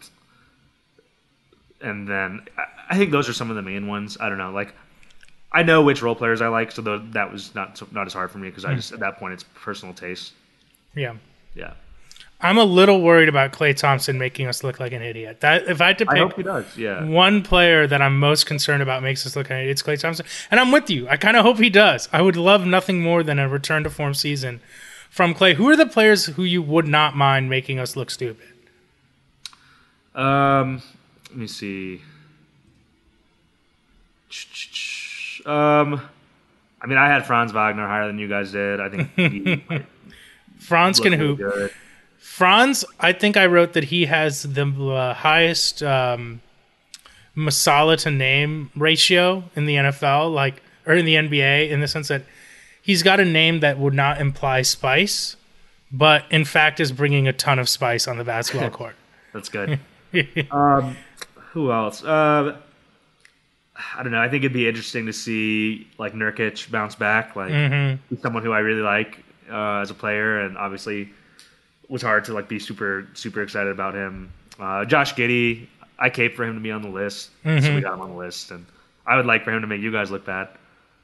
then I think those are some of the main ones. I don't know. I know which role players I like, so that was not as hard for me because I just at that point it's personal taste. Yeah. Yeah. I'm a little worried about Klay Thompson making us look like an idiot. That if I had to pick I hope he does, yeah. one player that I'm most concerned about makes us look like an idiot, it's Klay Thompson. And I'm with you. I kind of hope he does. I would love nothing more than a return to form season from Klay. Who are the players who you would not mind making us look stupid? Let me see. I mean, I had Franz Wagner higher than you guys did. I think he Franz can hoop. Good. Franz, I think I wrote that he has the highest Masala to name ratio in the NFL, or in the NBA, in the sense that he's got a name that would not imply spice, but in fact is bringing a ton of spice on the basketball court. That's good. Who else? I don't know. I think it'd be interesting to see Nurkic bounce back. He's someone who I really like as a player, and obviously was hard to be super super excited about him. Josh Giddey, I caped for him to be on the list, so we got him on the list, and I would like for him to make you guys look bad.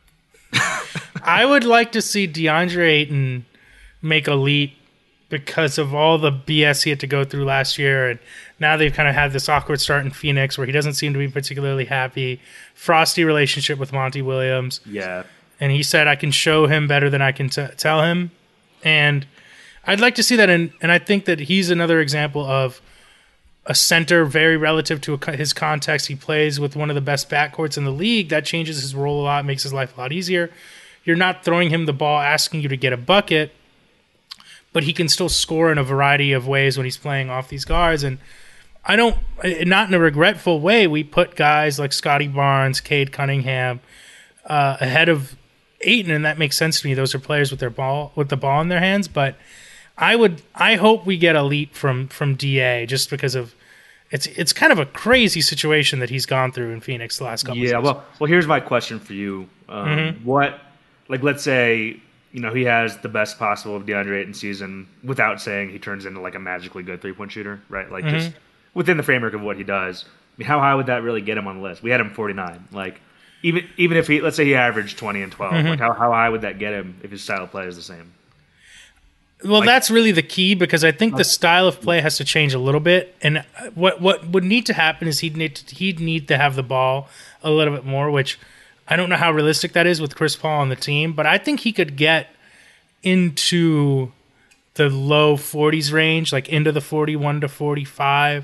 I would like to see DeAndre Ayton make a leap because of all the BS he had to go through last year, and now they've kind of had this awkward start in Phoenix where he doesn't seem to be particularly happy. Frosty relationship with Monty Williams. Yeah. And he said, I can show him better than I can tell him. And I'd like to see that, and I think that he's another example of a center very relative to his context. He plays with one of the best backcourts in the league. That changes his role a lot, makes his life a lot easier. You're not throwing him the ball asking you to get a bucket, but he can still score in a variety of ways when he's playing off these guards. And not in a regretful way, we put guys like Scotty Barnes, Cade Cunningham ahead of Ayton, and that makes sense to me. Those are players with the ball in their hands. But I hope we get a leap from DA, just because of it's kind of a crazy situation that he's gone through in Phoenix the last couple of years. Well, here's my question for you. Let's say, he has the best possible of DeAndre Ayton season without saying he turns into a magically good 3-point shooter, right? Just within the framework of what he does. I mean, how high would that really get him on the list? We had him 49. Even if let's say he averaged 20 and 12, how high would that get him if his style of play is the same? Well, that's really the key, because I think the style of play has to change a little bit. And what would need to happen is he'd need to have the ball a little bit more, which I don't know how realistic that is with Chris Paul on the team, but I think he could get into the low 40s range, into the 41 to 45.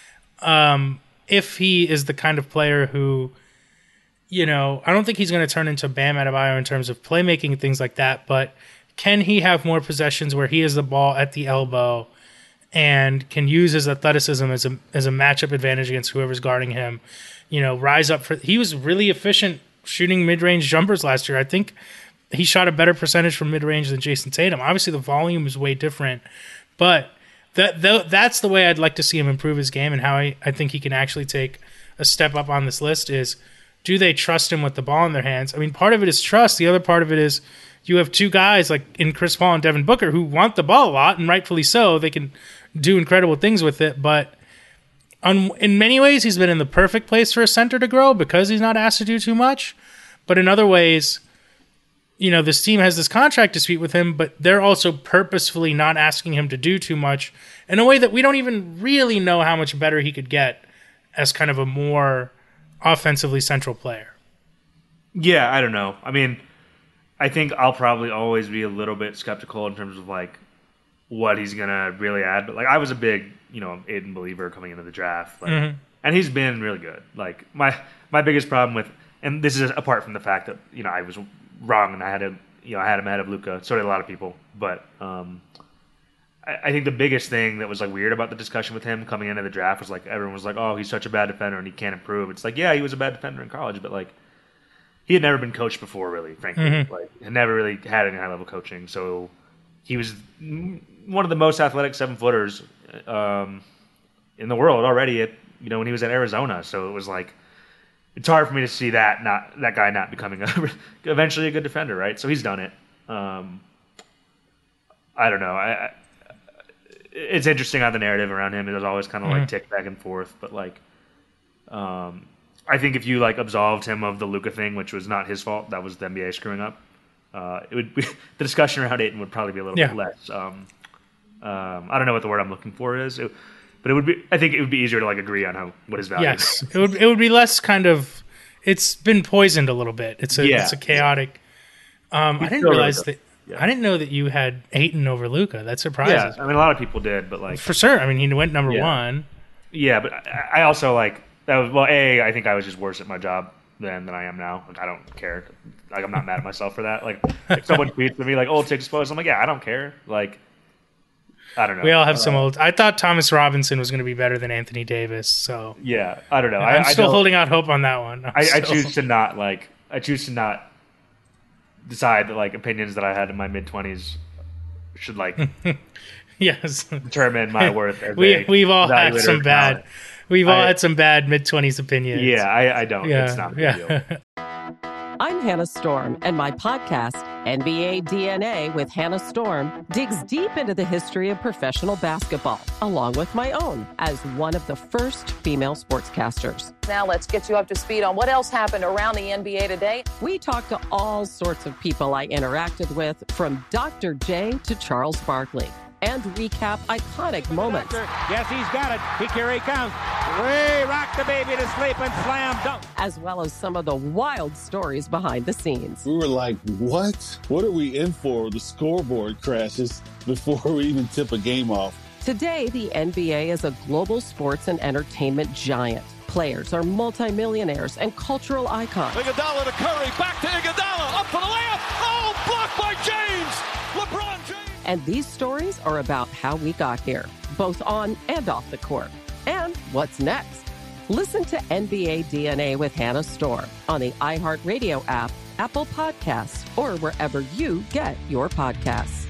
If he is the kind of player who, I don't think he's going to turn into Bam Adebayo in terms of playmaking and things like that, but can he have more possessions where he has the ball at the elbow and can use his athleticism as a matchup advantage against whoever's guarding him? Rise up he was really efficient shooting mid-range jumpers last year. I think he shot a better percentage from mid-range than Jason Tatum. Obviously, the volume is way different, but that's the way I'd like to see him improve his game, and how I think he can actually take a step up on this list is, do they trust him with the ball in their hands? I mean, part of it is trust. The other part of it is you have two guys in Chris Paul and Devin Booker who want the ball a lot, and rightfully so. They can do incredible things with it, but in many ways, he's been in the perfect place for a center to grow because he's not asked to do too much. But in other ways, this team has this contract dispute with him, but they're also purposefully not asking him to do too much in a way that we don't even really know how much better he could get as kind of a more offensively central player. Yeah, I don't know. I mean, I think I'll probably always be a little bit skeptical in terms of what he's gonna really add. But I was a big Ayton believer coming into the draft, and he's been really good. My biggest problem with, and this is apart from the fact that I was wrong and I had him ahead of Luka. So did a lot of people, but I think the biggest thing that was weird about the discussion with him coming into the draft was everyone was oh, he's such a bad defender and he can't improve. It's yeah, he was a bad defender in college, but he had never been coached before, really, frankly. Had never really had any high level coaching, so he was one of the most athletic 7-footers in the world already when he was at Arizona. So it was it's hard for me to see that guy not becoming eventually a good defender, right? So he's done it. I don't know. It's interesting how the narrative around him is always kind of tick back and forth, but I think if you absolved him of the Luka thing, which was not his fault, that was the NBA screwing up. It would be, the discussion around Ayton would probably be a little bit less I don't know what the word I'm looking for is, but it would be. I think it would be easier to like agree on what his value is. Yes, it would be less kind of. It's been poisoned a little bit. It's a chaotic. I didn't realize that. Yeah. I didn't know that you had Ayton over Luka. That surprises me. Yeah, I mean a lot of people did, but like for sure. I mean he went number one. Yeah, but I also like that was I think I was just worse at my job than I am now. Like I don't care. Like I'm not mad at myself for that. Like if someone tweets at me like old takes exposed, I'm like, yeah, I don't care. Like I don't know. We all have some old. I thought Thomas Robinson was going to be better than Anthony Davis. So yeah, I don't know. I'm still holding out hope on that one. I choose to not decide that like opinions that I had in my mid-20s should like yes determine my worth. As we've all had some bad. We've all had some bad mid-20s opinions. Yeah, I don't. Yeah, it's not a big deal. I'm Hannah Storm, and my podcast, NBA DNA with Hannah Storm, digs deep into the history of professional basketball, along with my own, as one of the first female sportscasters. Now let's get you up to speed on what else happened around the NBA today. We talk to all sorts of people I interacted with, from Dr. J to Charles Barkley, and recap iconic moments. Yes, he's got it. Here he comes. Way rock the baby to sleep and slam dunk. As well as some of the wild stories behind the scenes. We were like, what? What are we in for? The scoreboard crashes before we even tip a game off. Today, the NBA is a global sports and entertainment giant. Players are multimillionaires and cultural icons. Iguodala to Curry, back to Iguodala, up for the layup. Oh, blocked by James. LeBron James. And these stories are about how we got here, both on and off the court. And what's next? Listen to NBA DNA with Hannah Storm on the iHeartRadio app, Apple Podcasts, or wherever you get your podcasts.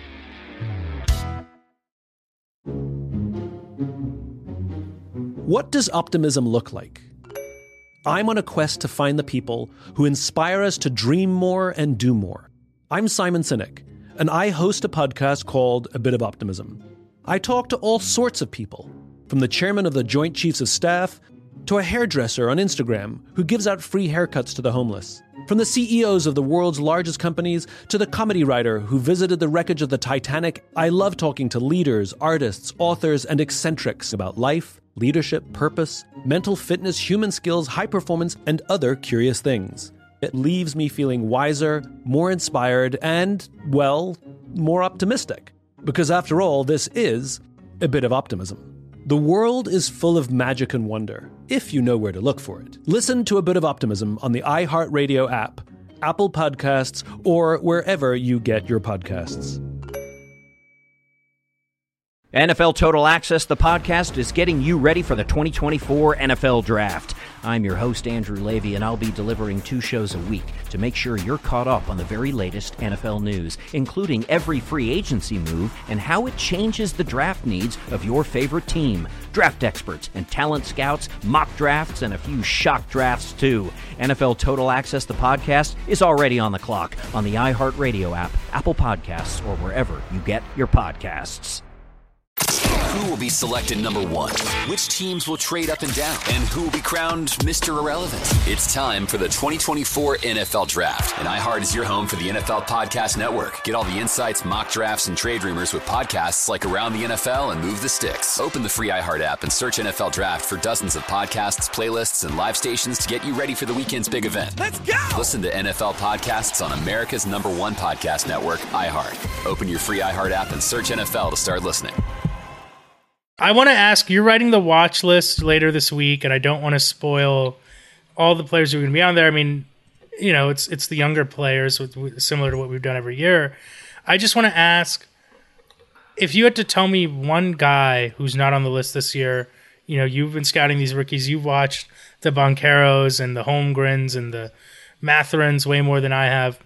What does optimism look like? I'm on a quest to find the people who inspire us to dream more and do more. I'm Simon Sinek, and I host a podcast called A Bit of Optimism. I talk to all sorts of people, from the chairman of the Joint Chiefs of Staff to a hairdresser on Instagram who gives out free haircuts to the homeless, from the CEOs of the world's largest companies to the comedy writer who visited the wreckage of the Titanic. I love talking to leaders, artists, authors, and eccentrics about life, leadership, purpose, mental fitness, human skills, high performance, and other curious things. It leaves me feeling wiser, more inspired, and, well, more optimistic. Because after all, this is a bit of optimism. The world is full of magic and wonder, if you know where to look for it. Listen to A Bit of Optimism on the iHeartRadio app, Apple Podcasts, or wherever you get your podcasts. NFL Total Access, the podcast, is getting you ready for the 2024 NFL Draft. I'm your host, Andrew Levy, and I'll be delivering 2 shows a week to make sure you're caught up on the very latest NFL news, including every free agency move and how it changes the draft needs of your favorite team. Draft experts and talent scouts, mock drafts, and a few shock drafts, too. NFL Total Access, the podcast, is already on the clock on the iHeartRadio app, Apple Podcasts, or wherever you get your podcasts. Who will be selected number 1? Which teams will trade up and down? And who will be crowned Mr. Irrelevant? It's time for the 2024 NFL Draft. And iHeart is your home for the NFL Podcast Network. Get all the insights, mock drafts, and trade rumors with podcasts like Around the NFL and Move the Sticks. Open the free iHeart app and search NFL Draft for dozens of podcasts, playlists, and live stations to get you ready for the weekend's big event. Let's go! Listen to NFL podcasts on America's #1 podcast network, iHeart. Open your free iHeart app and search NFL to start listening. I want to ask, you're writing the watch list later this week, and I don't want to spoil all the players who are going to be on there. I mean, you know, it's the younger players, similar to what we've done every year. I just want to ask, if you had to tell me one guy who's not on the list this year, you know, you've been scouting these rookies, you've watched the Bancheros and the Holmgrens and the Matherins way more than I have.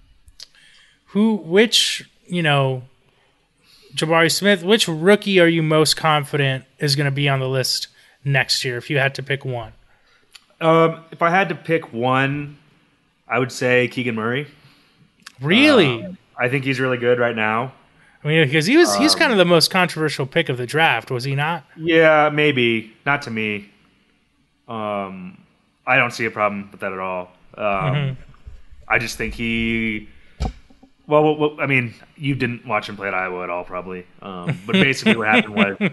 Jabari Smith, which rookie are you most confident is going to be on the list next year if you had to pick one? If I had to pick one, I would say Keegan Murray. Really? I think he's really good right now. I mean, because he's kind of the most controversial pick of the draft, was he not? Yeah, maybe. Not to me. I don't see a problem with that at all. I just think he Well, I mean, you didn't watch him play at Iowa at all, probably. But basically, what happened was,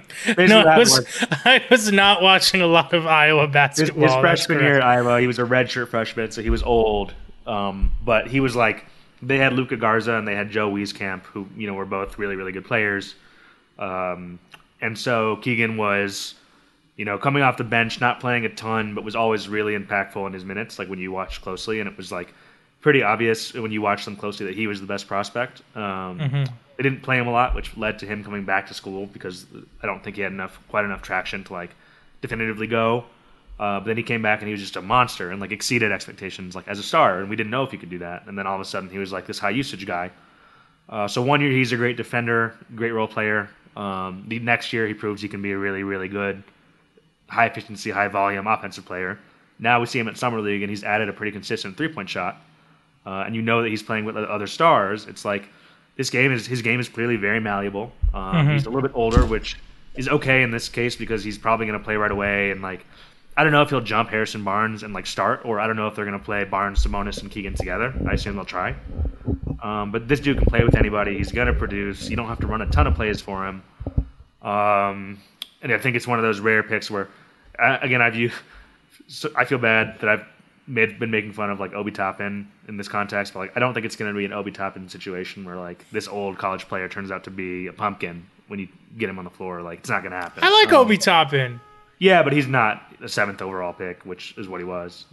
I was not watching a lot of Iowa basketball. His freshman year at Iowa, he was a redshirt freshman, so he was old. But he was like, they had Luka Garza and they had Joe Wieskamp, who were both really, really good players. And so Keegan was, coming off the bench, not playing a ton, but was always really impactful in his minutes. Like when you watch closely, and it was like pretty obvious when you watch them closely that he was the best prospect. They didn't play him a lot, which led to him coming back to school because I don't think he had quite enough traction to like definitively go. But then he came back and he was just a monster and like exceeded expectations like as a star, and we didn't know if he could do that. And then all of a sudden he was like this high usage guy. So 1 year he's a great defender, great role player. The next year he proves he can be a really, really good, high efficiency, high volume offensive player. Now we see him at Summer League and he's added a pretty consistent 3-point shot. And that he's playing with other stars. It's like his game is clearly very malleable. He's a little bit older, which is okay in this case because he's probably going to play right away. And like, I don't know if he'll jump Harrison Barnes and like start, or I don't know if they're going to play Barnes, Sabonis, and Keegan together. I assume they'll try. But this dude can play with anybody. He's going to produce. You don't have to run a ton of plays for him. And I think it's one of those rare picks where, again, I feel bad that I've been making fun of like Obi Toppin in this context, but like I don't think it's going to be an Obi Toppin situation where like this old college player turns out to be a pumpkin when you get him on the floor. Like it's not going to happen. I like Obi Toppin. Yeah, but he's not a 7th overall pick, which is what he was.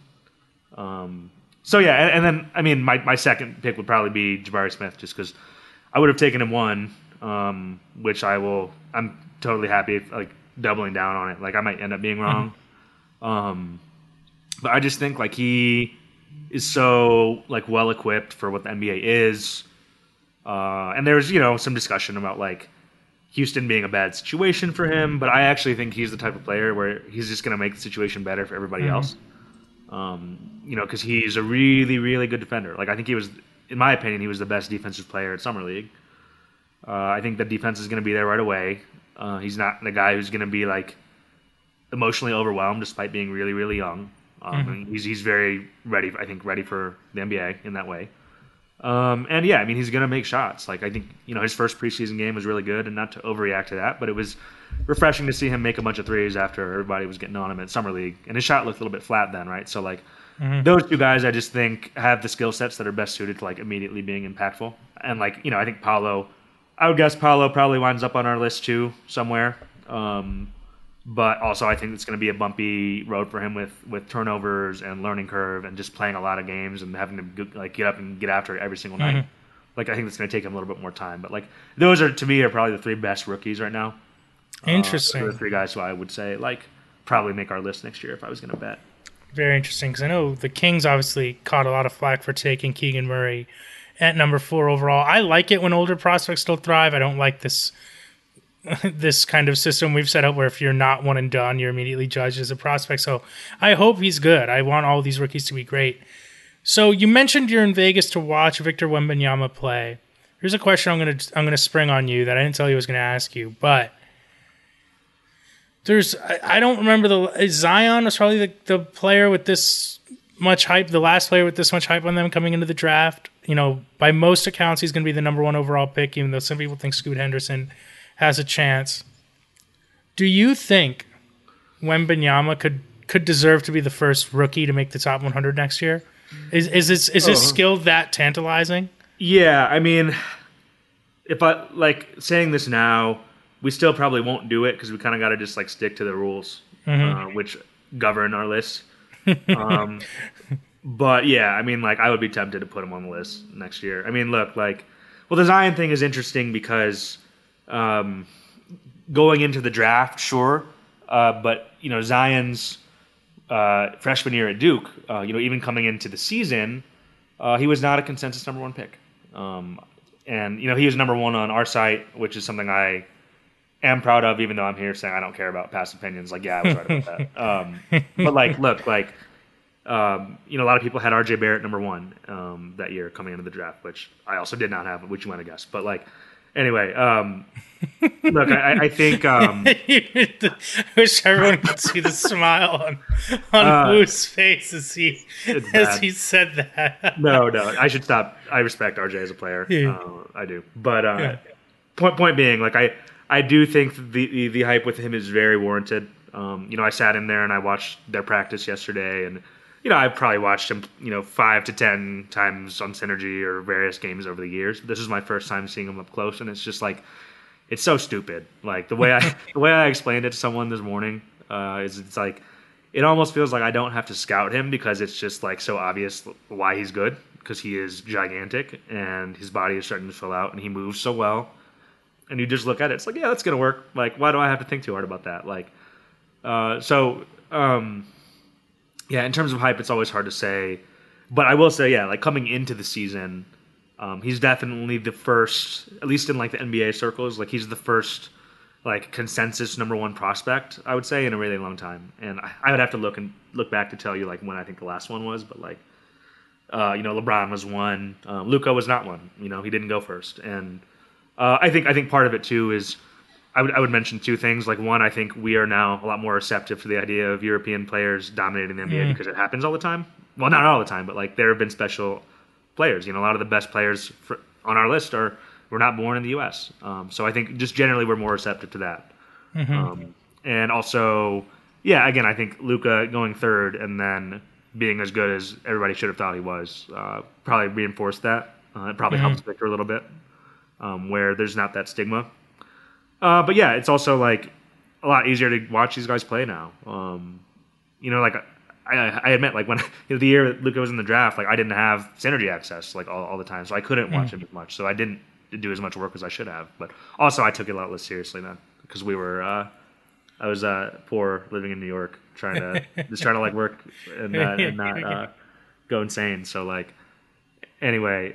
So yeah, and then I mean my second pick would probably be Jabari Smith, just because I would have taken him 1, which I'm totally happy like doubling down on it. Like I might end up being wrong. But I just think like he is so like well equipped for what the NBA is, and there's some discussion about like Houston being a bad situation for him, but I actually think he's the type of player where he's just going to make the situation better for everybody else. Because he's a really, really good defender. Like I think he was, in my opinion, he was the best defensive player at Summer League. I think the defense is going to be there right away. He's not the guy who's going to be like emotionally overwhelmed despite being really, really young. He's very ready for the NBA in that way. And yeah, I mean, he's going to make shots. Like I think, his first preseason game was really good, and not to overreact to that, but it was refreshing to see him make a bunch of threes after everybody was getting on him at Summer League. And his shot looked a little bit flat then, right? So like those two guys, I just think have the skill sets that are best suited to like immediately being impactful. And like, I think I would guess Paolo probably winds up on our list too somewhere. But also, I think it's going to be a bumpy road for him with turnovers and learning curve and just playing a lot of games and having to like get up and get after it every single night. Like I think it's going to take him a little bit more time. But like those are to me are probably the 3 best rookies right now. Interesting. The 3 guys who I would say like probably make our list next year if I was going to bet. Very interesting, because I know the Kings obviously caught a lot of flack for taking Keegan Murray at number 4 overall. I like it when older prospects still thrive. I don't like this kind of system we've set up where if you're not one and done, you're immediately judged as a prospect. So I hope he's good. I want all these rookies to be great. So you mentioned you're in Vegas to watch Victor Wembanyama play. Here's a question I'm gonna spring on you that I didn't tell you I was gonna ask you, but I don't remember Zion was probably the player with this much hype, the last player with this much hype on them coming into the draft. By most accounts, he's going to be the number 1 overall pick, even though some people think Scoot Henderson has a chance. Do you think Wembanyama could deserve to be the first rookie to make the top 100 next year? Is his skill that tantalizing? Yeah, I mean, if I like saying this now, we still probably won't do it because we kind of got to just like stick to the rules which govern our list. But yeah, I mean, like I would be tempted to put him on the list next year. I mean, look, like, well, the Zion thing is interesting because going into the draft, sure, but Zion's freshman year at Duke, even coming into the season, he was not a consensus number 1 pick, and he was number 1 on our site, which is something I am proud of, even though I'm here saying I don't care about past opinions. Like, yeah, I was right about that. But like, look, like, a lot of people had RJ Barrett number 1 that year coming into the draft, which I also did not have, which you might have guessed. But like, Anyway, look, I think I wish everyone could see the smile on Boo's face as he said that. No, I should stop. I respect RJ as a player. I do, but point being, like I do think the hype with him is very warranted. I sat in there and I watched their practice yesterday, and I probably watched him 5 to 10 times on Synergy or various games over the years. This is my first time seeing him up close, and it's just like it's so stupid. Like the way I explained it to someone this morning is it's like it almost feels like I don't have to scout him because it's just like so obvious why he's good, because he is gigantic and his body is starting to fill out and he moves so well. And you just look at it, it's like, yeah, that's gonna work. Like, why do I have to think too hard about that? Like, in terms of hype, it's always hard to say. But I will say, like coming into the season, he's definitely the first, at least in like the NBA circles, like he's the first like consensus number one prospect, I would say, in a really long time. And I would have to look back to tell you like when I think the last one was, but like, LeBron was one, Luka was not one. He didn't go first, and I think part of it too is I would mention two things. Like one, I think we are now a lot more receptive to the idea of European players dominating the NBA because it happens all the time. Well, not all the time, but like there have been special players. A lot of the best players on our list were not born in the U.S. So I think just generally we're more receptive to that. And also, again, I think Luka going third and then being as good as everybody should have thought he was probably reinforced that. It probably helps Victor a little bit, where there's not that stigma. But yeah, it's also like a lot easier to watch these guys play now. Like I admit, like when the year Luka was in the draft, like I didn't have Synergy access like all the time, so I couldn't watch him as much. So I didn't do as much work as I should have. But also, I took it a lot less seriously then because we were I was poor living in New York, trying to like work and not go insane. So like anyway,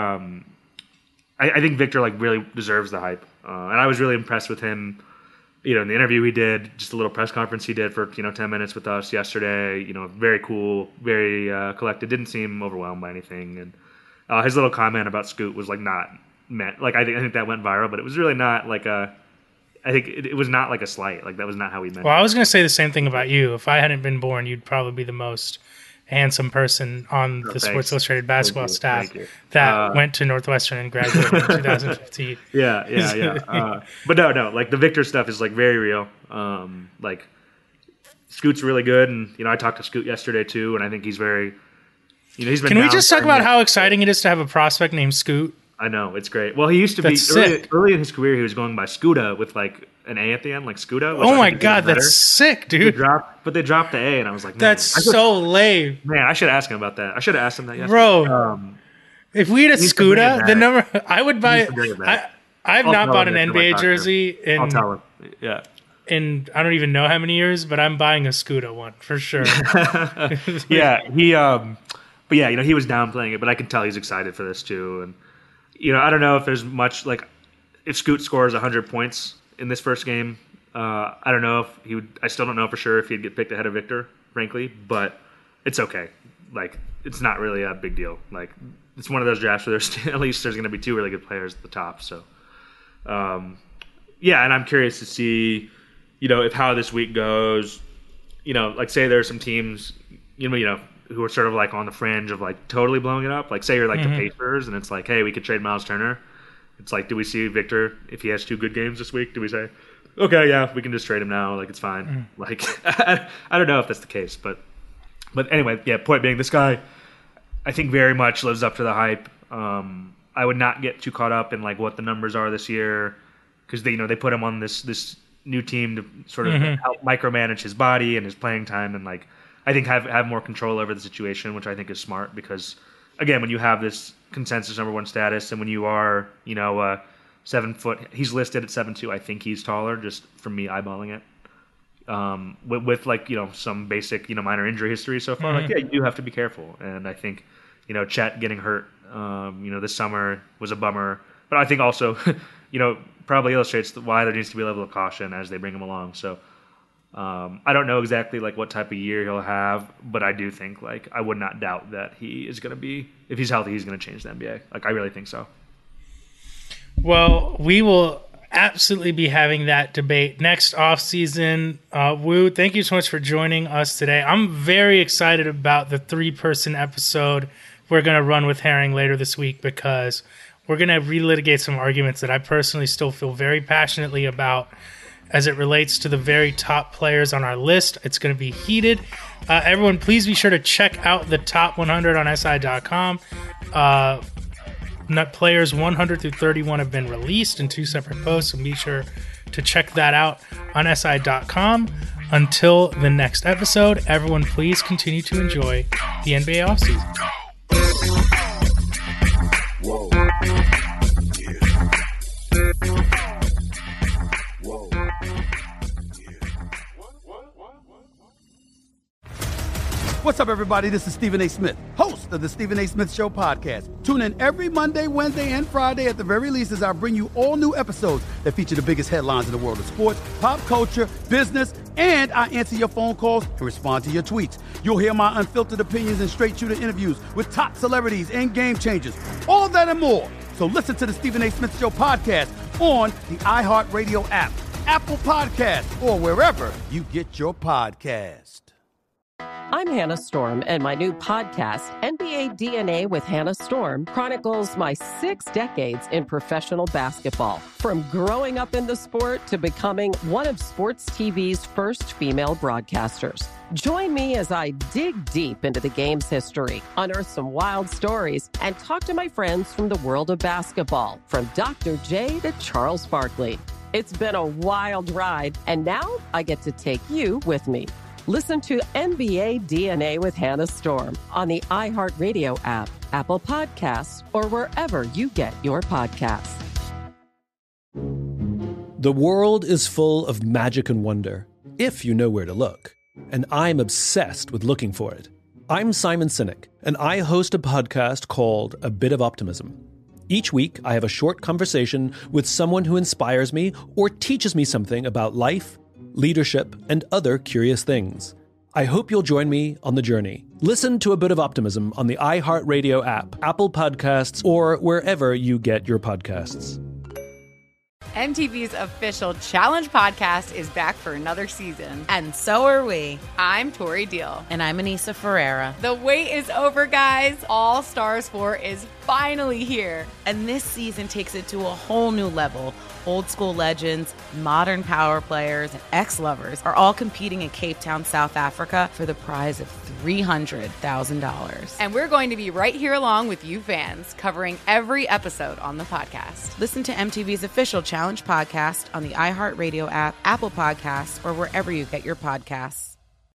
I think Victor like really deserves the hype. And I was really impressed with him, in the interview he did, just a little press conference he did for, 10 minutes with us yesterday, very cool, very collected, didn't seem overwhelmed by anything. And his little comment about Scoot was like not meant, like I think that went viral, but it was really not like I think it was not like a slight, like that was not how he meant it. Well, I was going to say the same thing about you. If I hadn't been born, you'd probably be the most handsome person on the Sports Illustrated basketball staff that went to Northwestern and graduated in 2015. Yeah. But no, like the Victor stuff is like very real. Like Scoot's really good, and I talked to Scoot yesterday too, and I think he's very, he's been. Can we just talk about how exciting it is to have a prospect named Scoot? I know, it's great. Well, he used to be early in his career. He was going by Scooter with like an A at the end, like Scooter. Oh my god, that's sick, dude! But they dropped the A, and I was like, man, that's so lame. Man, I should ask him about that. I should have asked him that yesterday. Bro, if we had a Scooter, the number I would buy. I've not bought an NBA jersey in. I'll tell him. Yeah. In I don't even know how many years, but I'm buying a Scooter one for sure. Yeah, but yeah, he was downplaying it, but I can tell he's excited for this too, and. I don't know if there's much like if Scoot scores 100 points in this first game. I don't know if he would. I still don't know for sure if he'd get picked ahead of Victor, frankly. But it's okay. Like it's not really a big deal. Like it's one of those drafts where there's at least there's going to be two really good players at the top. So, and I'm curious to see, if how this week goes. Like say there's some teams, who are sort of like on the fringe of like totally blowing it up. Like say you're like the Pacers and it's like, hey, we could trade Miles Turner. It's like, do we see Victor if he has 2 good games this week? Do we say, okay, yeah, we can just trade him now. Like it's fine. Like I don't know if that's the case, but anyway, yeah. Point being, this guy, I think very much lives up to the hype. I would not get too caught up in like what the numbers are this year because they put him on this new team to sort of help micromanage his body and his playing time and like. I think have more control over the situation, which I think is smart because, again, when you have this consensus number one status and when you are, 7 foot, he's listed at 7'2". I think he's taller, just from me eyeballing it. With like some basic minor injury history so far, like yeah, you do have to be careful. And I think Chet getting hurt, this summer was a bummer, but I think also probably illustrates why there needs to be a level of caution as they bring him along. So. I don't know exactly like what type of year he'll have, but I do think like I would not doubt that he is going to be, if he's healthy, he's going to change the NBA. Like I really think so. Well, we will absolutely be having that debate next offseason. Woo, thank you so much for joining us today. I'm very excited about the 3-person episode we're going to run with Herring later this week, because we're going to relitigate some arguments that I personally still feel very passionately about as it relates to the very top players on our list. It's going to be heated. Everyone, please be sure to check out the top 100 on SI.com. Players 100 through 31 have been released in 2 separate posts, so be sure to check that out on SI.com. Until the next episode, everyone, please continue to enjoy the NBA offseason. Whoa. What's up, everybody? This is Stephen A. Smith, host of the Stephen A. Smith Show podcast. Tune in every Monday, Wednesday, and Friday at the very least as I bring you all new episodes that feature the biggest headlines in the world of sports, pop culture, business, and I answer your phone calls and respond to your tweets. You'll hear my unfiltered opinions and straight-shooter interviews with top celebrities and game changers. All of that and more. So listen to the Stephen A. Smith Show podcast on the iHeartRadio app, Apple Podcasts, or wherever you get your podcast. I'm Hannah Storm, and my new podcast, NBA DNA with Hannah Storm, chronicles my 6 decades in professional basketball. From growing up in the sport to becoming one of sports TV's first female broadcasters. Join me as I dig deep into the game's history, unearth some wild stories, and talk to my friends from the world of basketball, from Dr. J to Charles Barkley. It's been a wild ride, and now I get to take you with me. Listen to NBA DNA with Hannah Storm on the iHeartRadio app, Apple Podcasts, or wherever you get your podcasts. The world is full of magic and wonder, if you know where to look. And I'm obsessed with looking for it. I'm Simon Sinek, and I host a podcast called A Bit of Optimism. Each week, I have a short conversation with someone who inspires me or teaches me something about life, leadership, and other curious things. I hope you'll join me on the journey. Listen to A Bit of Optimism on the iHeartRadio app, Apple Podcasts, or wherever you get your podcasts. MTV's official Challenge podcast is back for another season. And so are we. I'm Tori Deal. And I'm Anissa Ferreira. The wait is over, guys. All Stars 4 is finally here. And this season takes it to a whole new level. Old school legends, modern power players, and ex-lovers are all competing in Cape Town, South Africa for the prize of $300,000. And we're going to be right here along with you fans, covering every episode on the podcast. Listen to MTV's official Challenge podcast on the iHeartRadio app, Apple Podcasts, or wherever you get your podcasts.